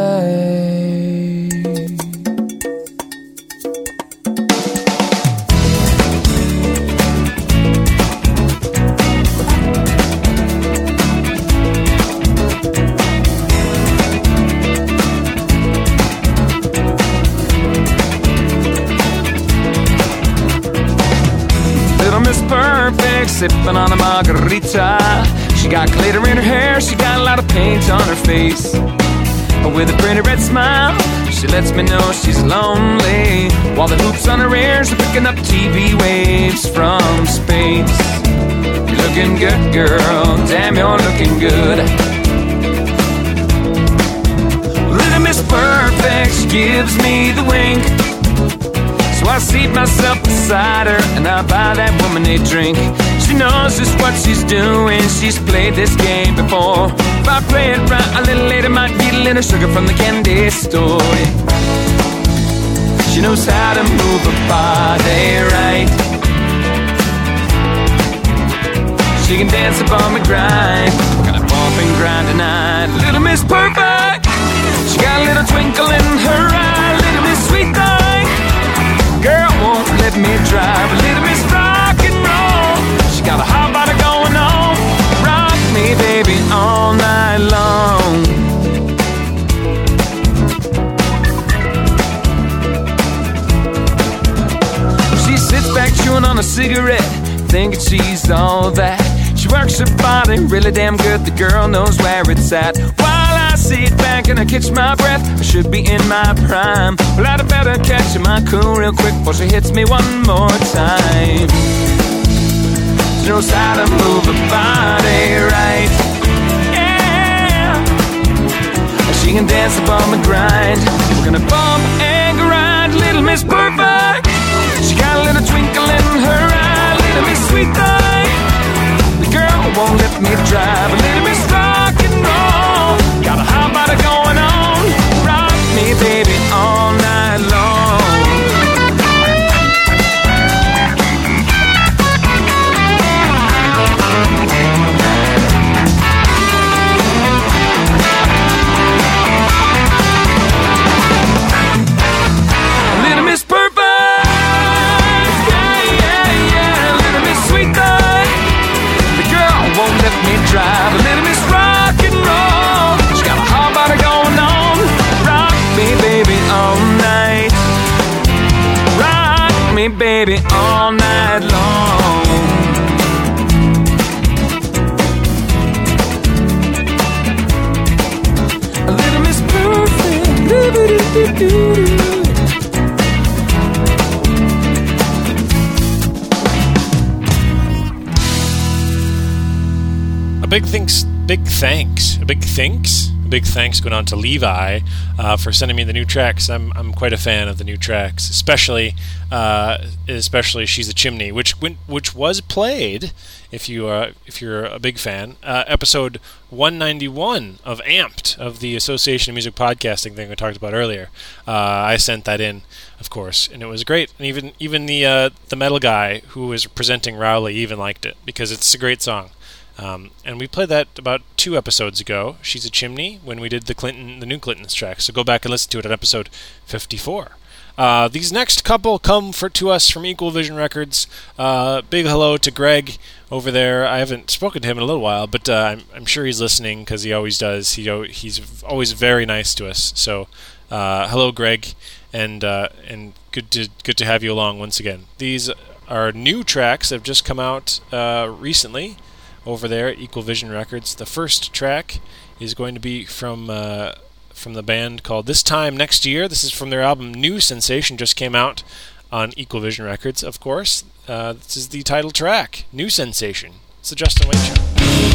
Little Miss Perfect sipping on a margarita. She got glitter in her hair, she got a lot of paint on her face. With a pretty red smile, she lets me know she's lonely, while the hoops on her ears are picking up T V waves from space. You're looking good, girl, damn, you're looking good. Little Miss Perfect, she gives me the wink. So I seat myself beside her and I buy that woman a drink. She knows just what she's doing, she's played this game before. If I play it right, a little later might get a little sugar from the candy store. She knows how to move her body right. She can dance upon my grind. Got a bump and grind tonight. Little Miss Perfect, she got a little twinkle in her eye. Little Miss Sweet Thing, girl won't let me drive. A little Miss Rock and Roll, she got a hot body going on. Rock me, baby, all night long. She sits back chewing on a cigarette, thinking she's all that. She works her body really damn good, the girl knows where it's at. While I sit back and I catch my breath, I should be in my prime. Well, I'd better catch my cool real quick before she hits me one more time. She knows how to move her body right, yeah. She can dance upon the grind. We're gonna bump and grind. Little Miss Perfect, she got a little twinkle in her eye. Little Miss Sweet Thing, the girl won't let me drive. A little Miss Rock and Roll, got a hot body going on. Rock me, baby, all night long. Little Miss Perfect, yeah, yeah, yeah. Little Miss Sweet Thing, the girl won't let me drive. A little Miss Rock and Roll, she got a hot body going on. Rock me, baby, all night. Rock me, baby, all night long. A little Miss Perfect, doo-doo-doo-doo-doo. A big thanks, big thanks, a big thanks, a big big thanks going on to Levi uh, for sending me the new tracks. I'm I'm quite a fan of the new tracks, especially uh, especially She's a Chimney, which went, which was played. If you uh, if you're a big fan, uh, episode one ninety-one of Amped, of the Association of Music Podcasting thing we talked about earlier. Uh, I sent that in, of course, and it was great. And even even the uh, the metal guy who was presenting Rowley even liked it because it's a great song. Um, and we played that about two episodes ago. She's a Chimney, when we did the Clinton, the new Clinton's track. So go back and listen to it at episode fifty-four. Uh, these next couple come for to us from Equal Vision Records. Uh, big hello to Greg over there. I haven't spoken to him in a little while, but uh, I'm, I'm sure he's listening because he always does. He he's always very nice to us. So uh, hello, Greg, and uh, and good to good to have you along once again. These are new tracks that have just come out uh, recently over there at Equal Vision Records. The first track is going to be from uh, from the band called This Time Next Year. This is from their album New Sensation, just came out on Equal Vision Records, of course. Uh, this is the title track, New Sensation. It's the Justin Wayne Show.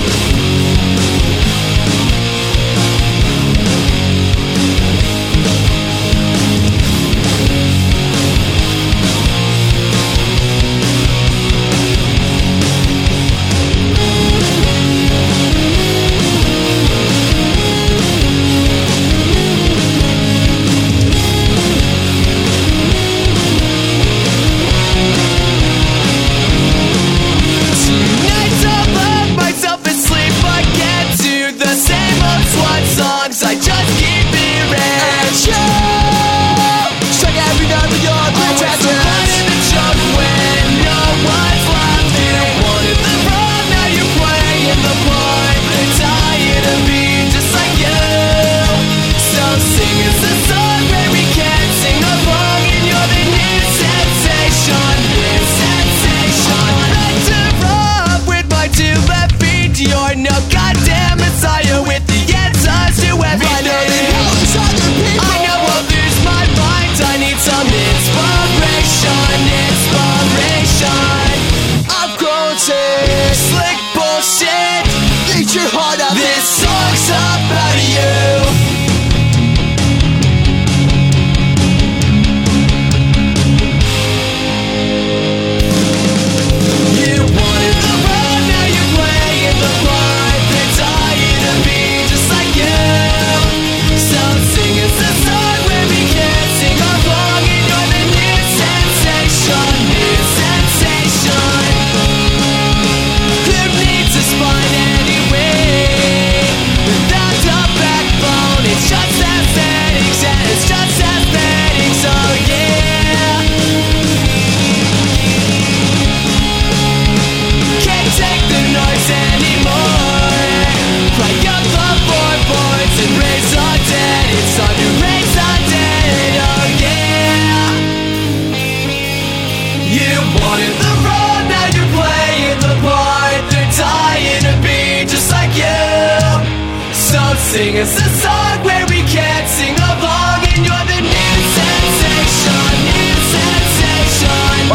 Sing us a song where we can't sing along, and you're the new sensation, new sensation.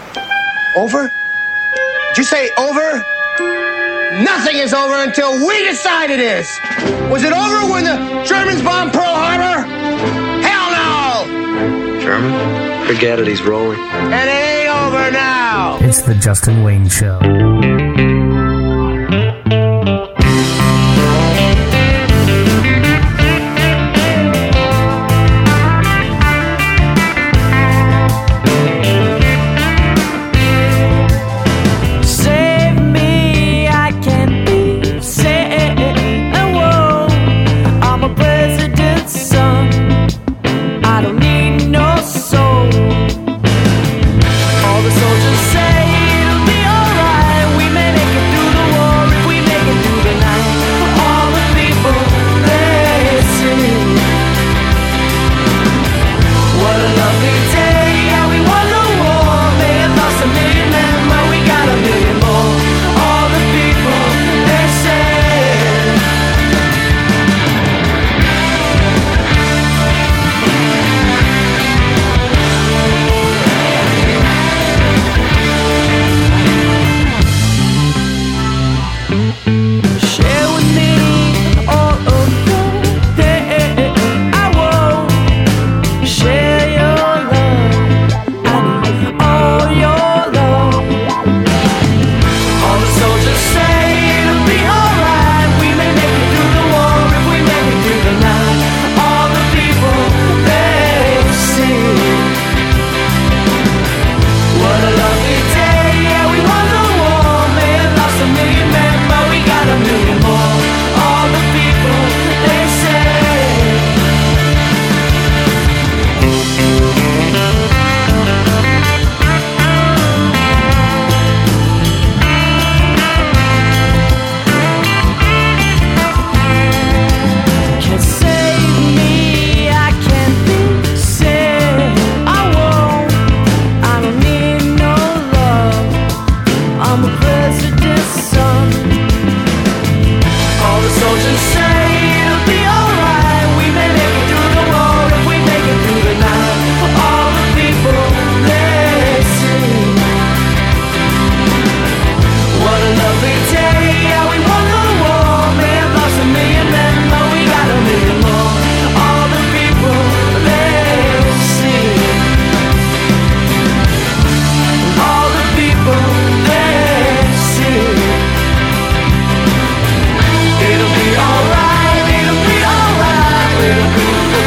What? Over? Did you say over? Nothing is over until we decide it is. Was it over when the Germans bombed Pearl Harbor? Hell no! German? Forget it, he's rolling. And it ain't over now. It's the Justin Wayne Show. All the soldiers say it'll be alright. We Exodus song. All the soldiers say it'll be alright. We may make it through the war if we make it through the night. All the people they sing. What a lovely day, yeah, we won the war. May have lost a million men, but we got a million more. All the people they sing. All the people they sing. It'll be alright, it'll be alright, it'll be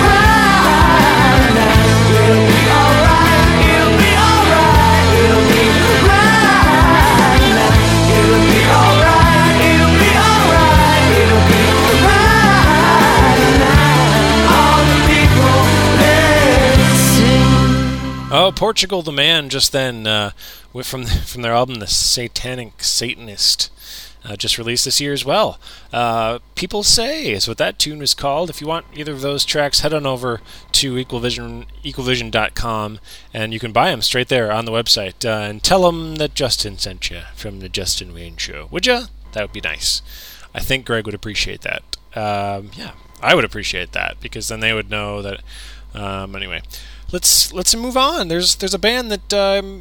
right now. It'll be alright, it'll be alright, it'll be right now. It'll be alright, it'll be alright, it'll be right now. All the people they sing. Oh, Portugal the Man just then, uh, with- from from their album The Satanic Satanist, uh, just released this year as well. Uh, People Say is what that tune is called. If you want either of those tracks, head on over to Equal Vision, equal vision dot com, and you can buy them straight there on the website. Uh, and tell them that Justin sent you from the Justin Wayne Show. Would ya? That would be nice. I think Greg would appreciate that. Um, yeah, I would appreciate that, because then they would know that. Um, anyway, let's let's move on. There's there's a band that um,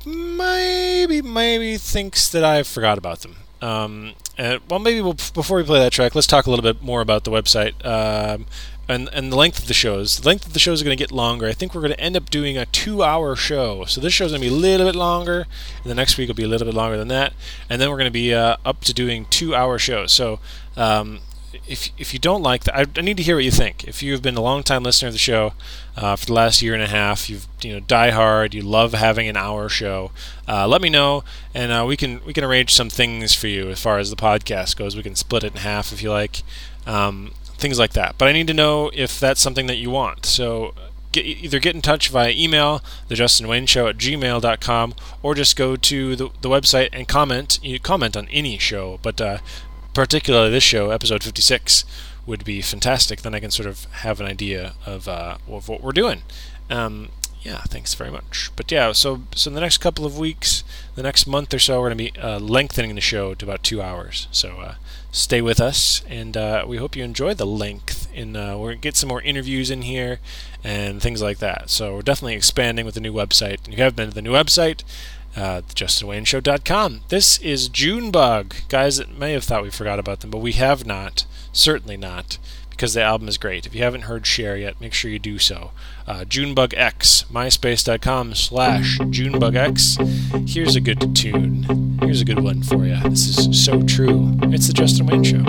maybe maybe thinks that I forgot about them. Um, and, well, maybe we'll, before we play that track, let's talk a little bit more about the website um, and and the length of the shows. The length of the shows are going to get longer. I think we're going to end up doing a two-hour show. So this show's going to be a little bit longer, and the next week will be a little bit longer than that, and then we're going to be uh, up to doing two-hour shows. So um, if if you don't like that, I, I need to hear what you think. If you've been a long-time listener of the show uh, for the last year and a half, you've you know die hard, you love having an hour show, uh, let me know, and uh, we can we can arrange some things for you as far as the podcast goes. We can split it in half if you like, um, things like that. But I need to know if that's something that you want. So get, either get in touch via email, the Justin Wayne Show at gmail dot com, or just go to the, the website and comment. You comment on any show, but uh, particularly this show, episode fifty-six, would be fantastic. Then I can sort of have an idea of, uh, of what we're doing. Um, yeah, thanks very much. But yeah, so so in the next couple of weeks, the next month or so, we're going to be uh, lengthening the show to about two hours. So uh, stay with us, and uh, we hope you enjoy the length. And uh, we're going to get some more interviews in here and things like that. So we're definitely expanding with the new website. And if you have been to the new website, Uh, the justin wayne show dot com. This is Junebug. Guys that may have thought we forgot about them, but we have not. Certainly not, because the album is great. If you haven't heard Share yet, make sure you do so. Uh, JunebugX, myspace dot com slash JunebugX. Here's a good tune. Here's a good one for you. This is So True. It's the Justin Wayne Show.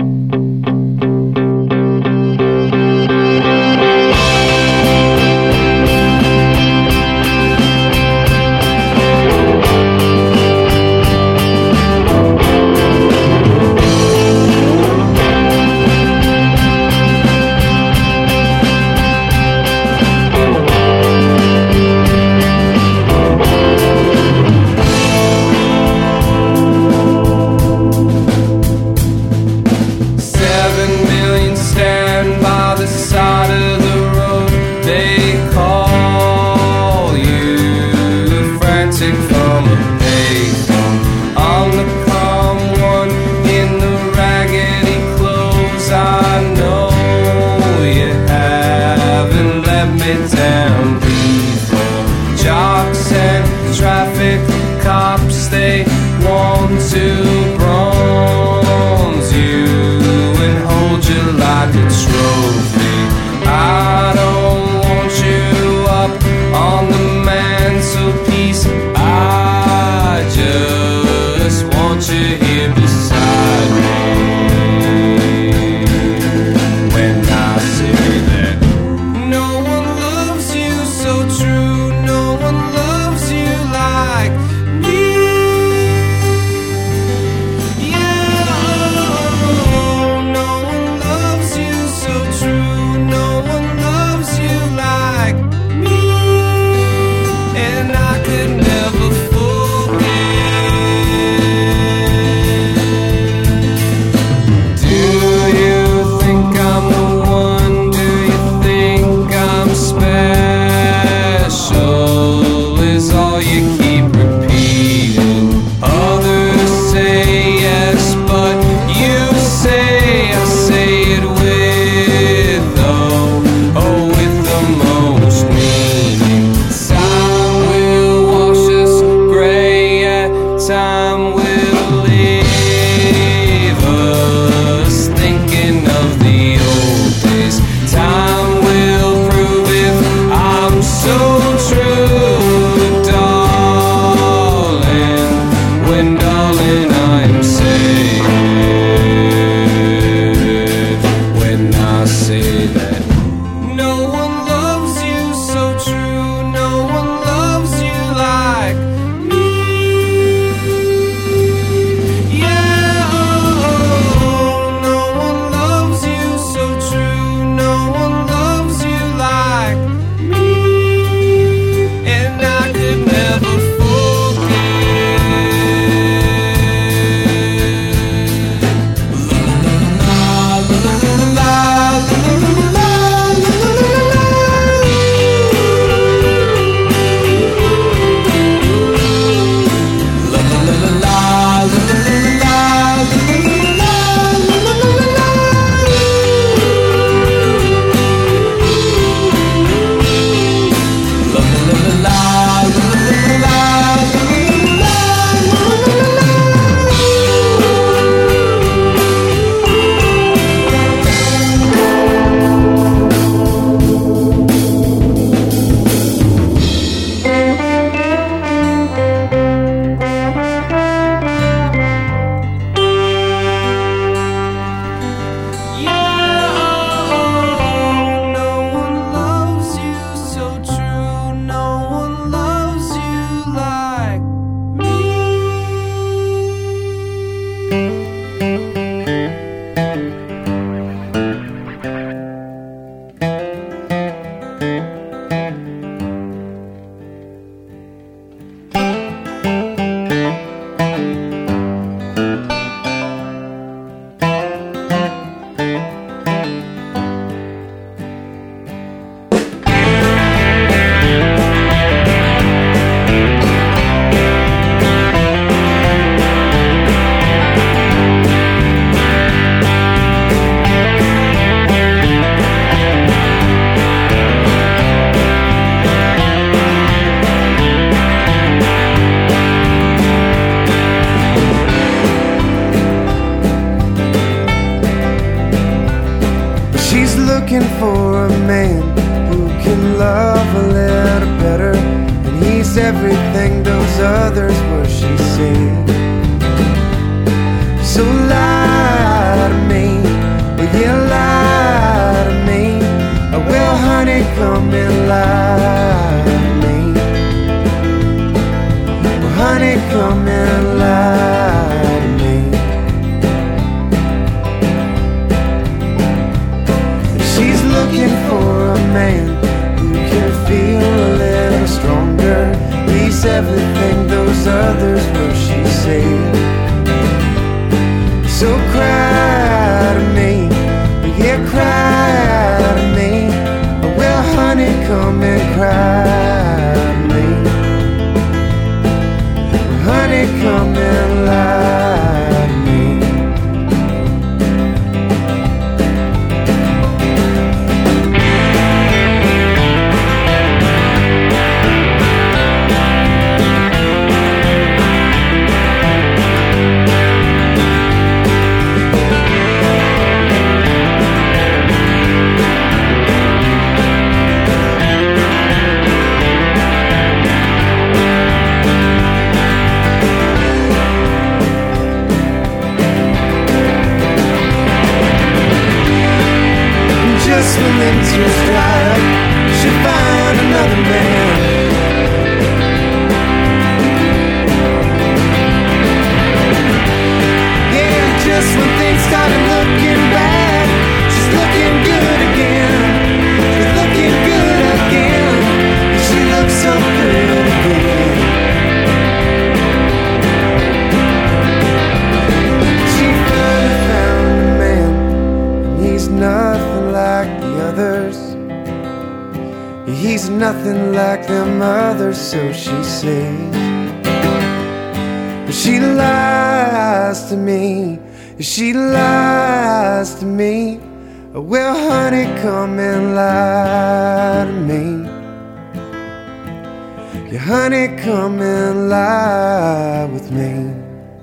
So looking for a man who can love a little better, and he's everything those others were, she said. So lie to me, well, yeah, lie to me. Oh, well, honey, come and lie to me. Well, honey, come and lie to me. She's looking for a man who can feel a little stronger. He's everything those others were, she said. So cry to me, yeah, cry to me. Well, honey, come and cry to me. Honey, come and lie to me. Just when interest dry up, she'll find another man. Yeah, just when things started looking bad, she's looking good again. She's looking good again. She looks so good again. She finally found a man, and he's nothing like the others. He's nothing like them others, so she says. But she lies to me, she lies to me. Well, honey, come and lie to me. Yeah, honey, come and lie with me.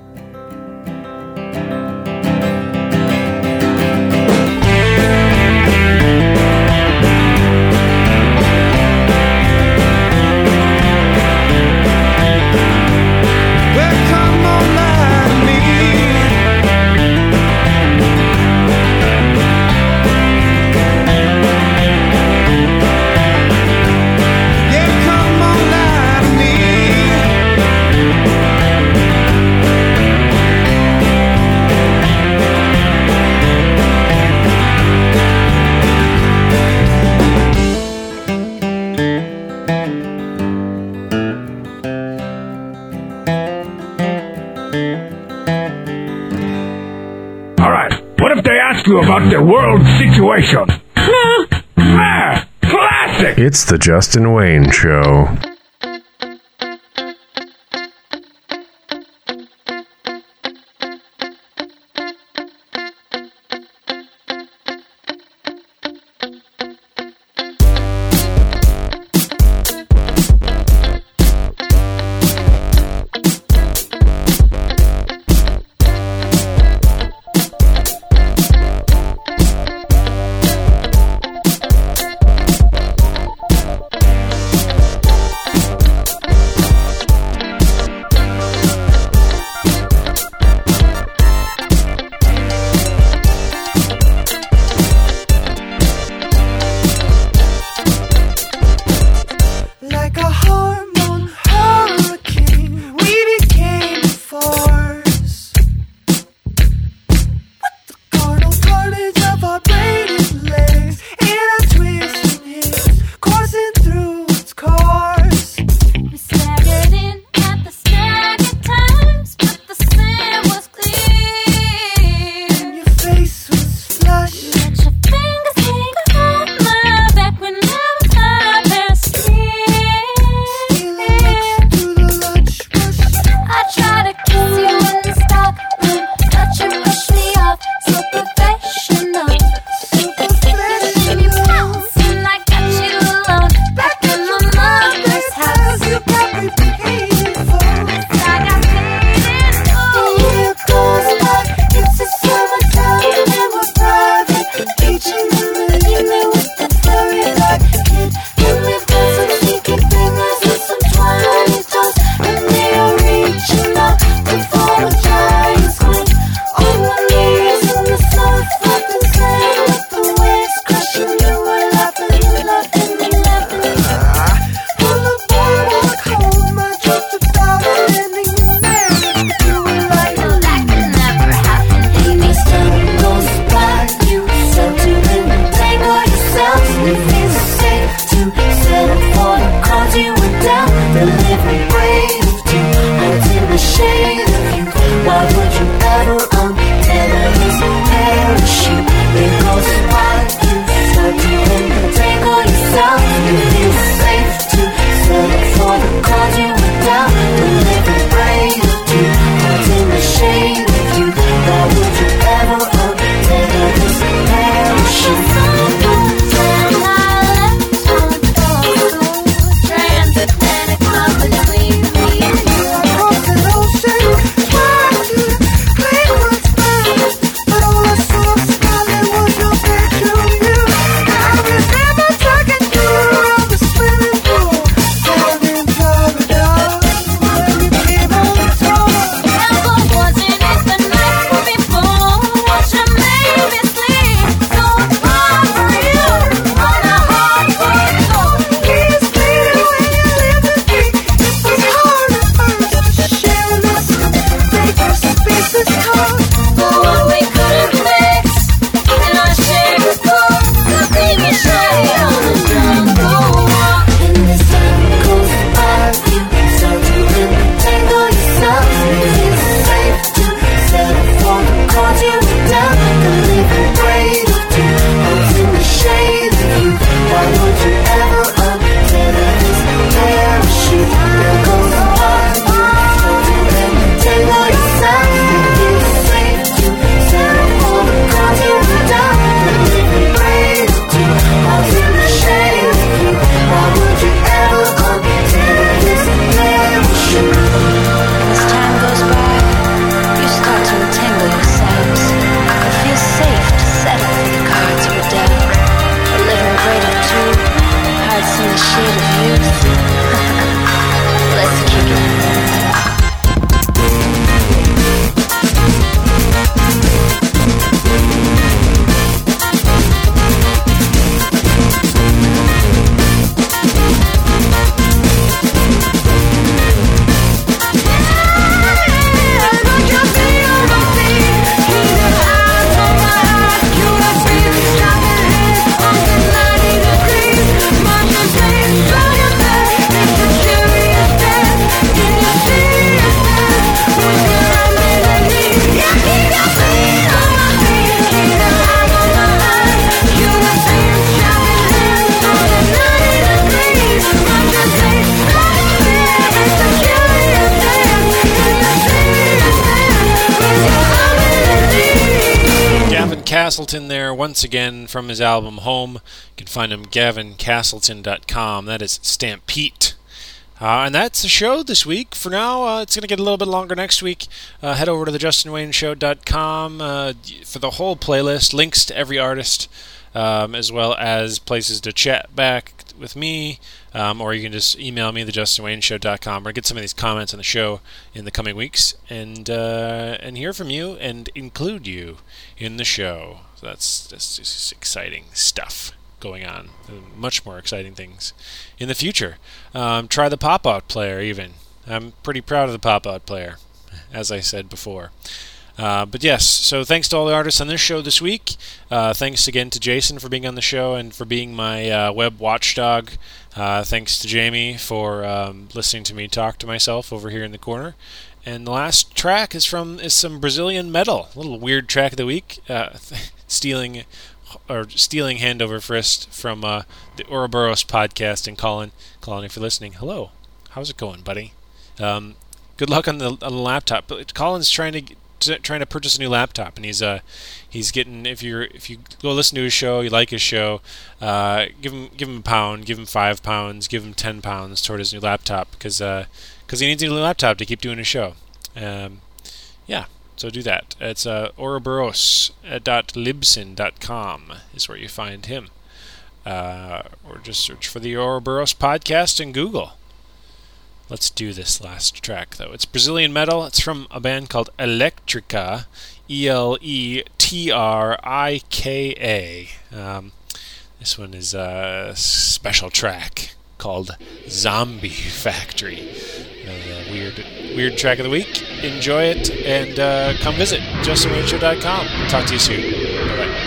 About the world situation. Ah, classic! It's the Justin Wayne Show. Castleton there once again from his album Home. You can find him gavin castleton dot com. That is Stampede. Uh, and that's the show this week. For now, uh, it's going to get a little bit longer next week. Uh, head over to the justin wayne show dot com uh, for the whole playlist, links to every artist, um, as well as places to chat back with me, um, or you can just email me, the justin wayne show dot com, or get some of these comments on the show in the coming weeks, and uh, and hear from you and include you in the show. So that's, that's just exciting stuff going on. Much more exciting things in the future. Um, try the pop-out player even. I'm pretty proud of the pop-out player, as I said before. Uh, but yes, so thanks to all the artists on this show this week. Uh, thanks again to Jason for being on the show and for being my uh, web watchdog. Uh, thanks to Jamie for um, listening to me talk to myself over here in the corner. And the last track is from is some Brazilian metal. A little weird track of the week. Uh, stealing or stealing hand over fist from uh, the Ouroboros podcast. And Colin, Colin, if you're listening, hello. How's it going, buddy? Um, good luck on the, on the laptop. But Colin's trying to. To, trying to purchase a new laptop, and he's uh he's getting if you're if you go listen to his show, you like his show, uh give him give him a pound, give him five pounds, give him ten pounds toward his new laptop, because uh because he needs a new laptop to keep doing his show. Um yeah, so do that. It's uh ouroboros dot libsyn dot com is where you find him, uh or just search for the Ouroboros podcast in Google. Let's do this last track, though. It's Brazilian metal. It's from a band called Electrika, E L E T R I K A. Um, this one is a special track called Zombie Factory. A weird, weird track of the week. Enjoy it, and uh, come visit justin wayne show dot com. Talk to you soon. Bye-bye.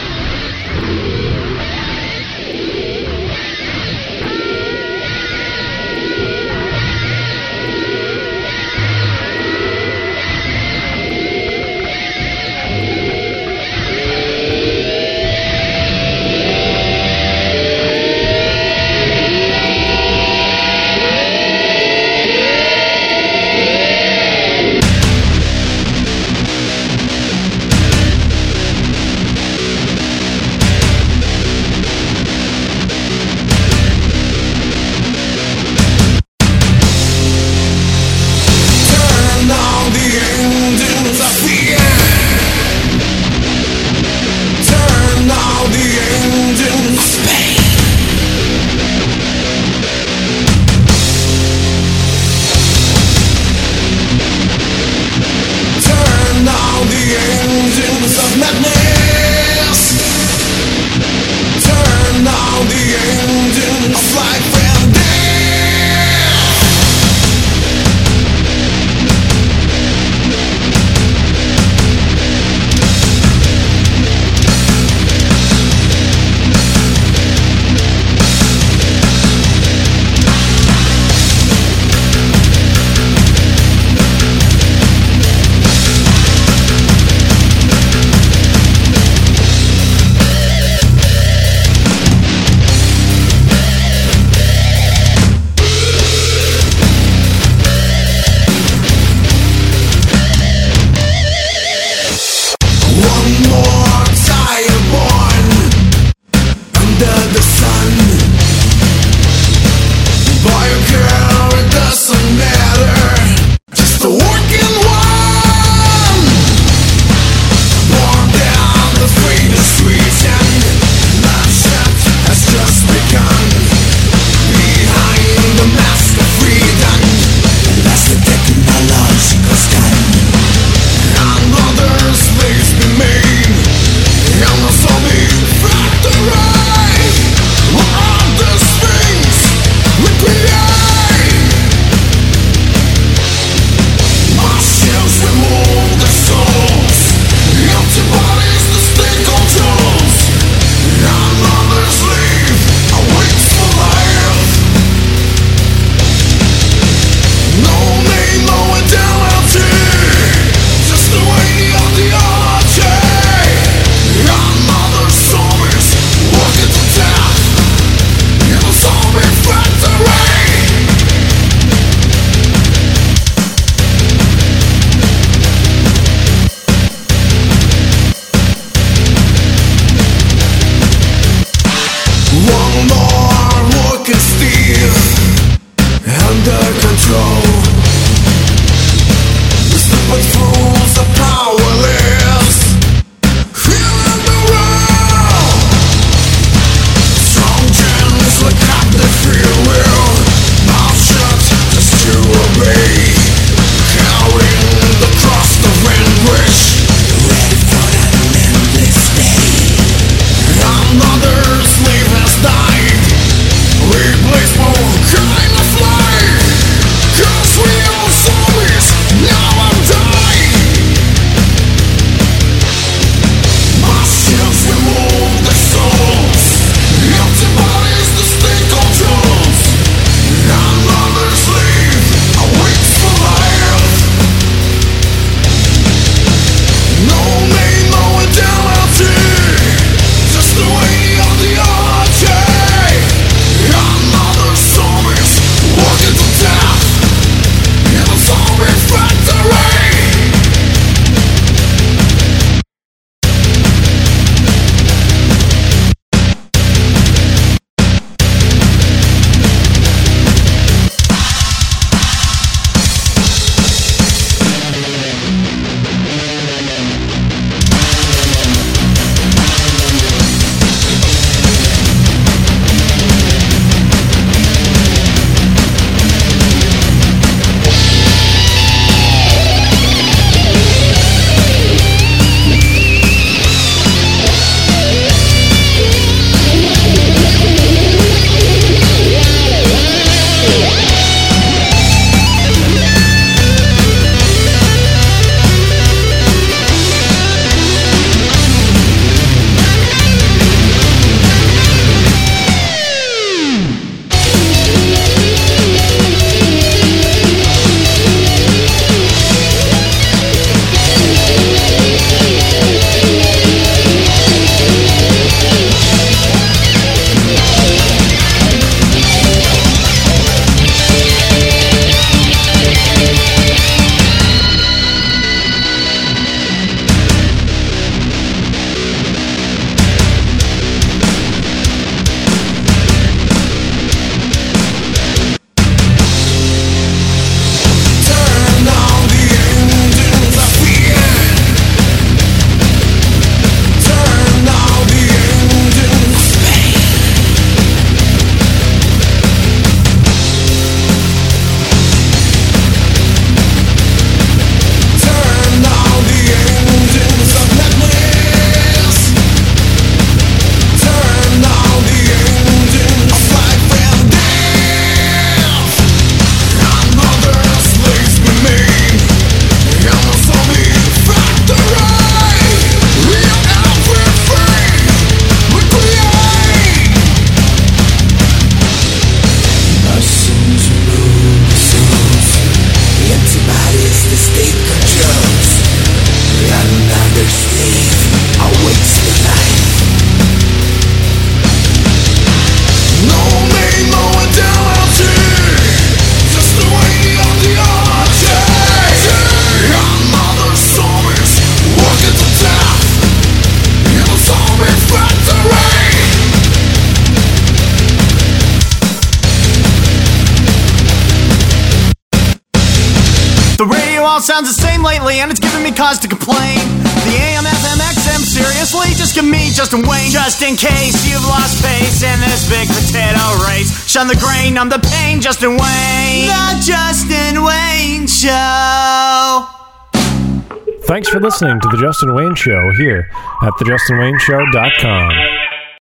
radio all sounds the same lately, and it's giving me cause to complain. The A M, F M, X M, seriously? Just give me Justin Wayne. Just in case you've lost pace in this big potato race. Shun the grain, numb the pain, Justin Wayne. The Justin Wayne Show. Thanks for listening to The Justin Wayne Show here at the justin wayne show dot com.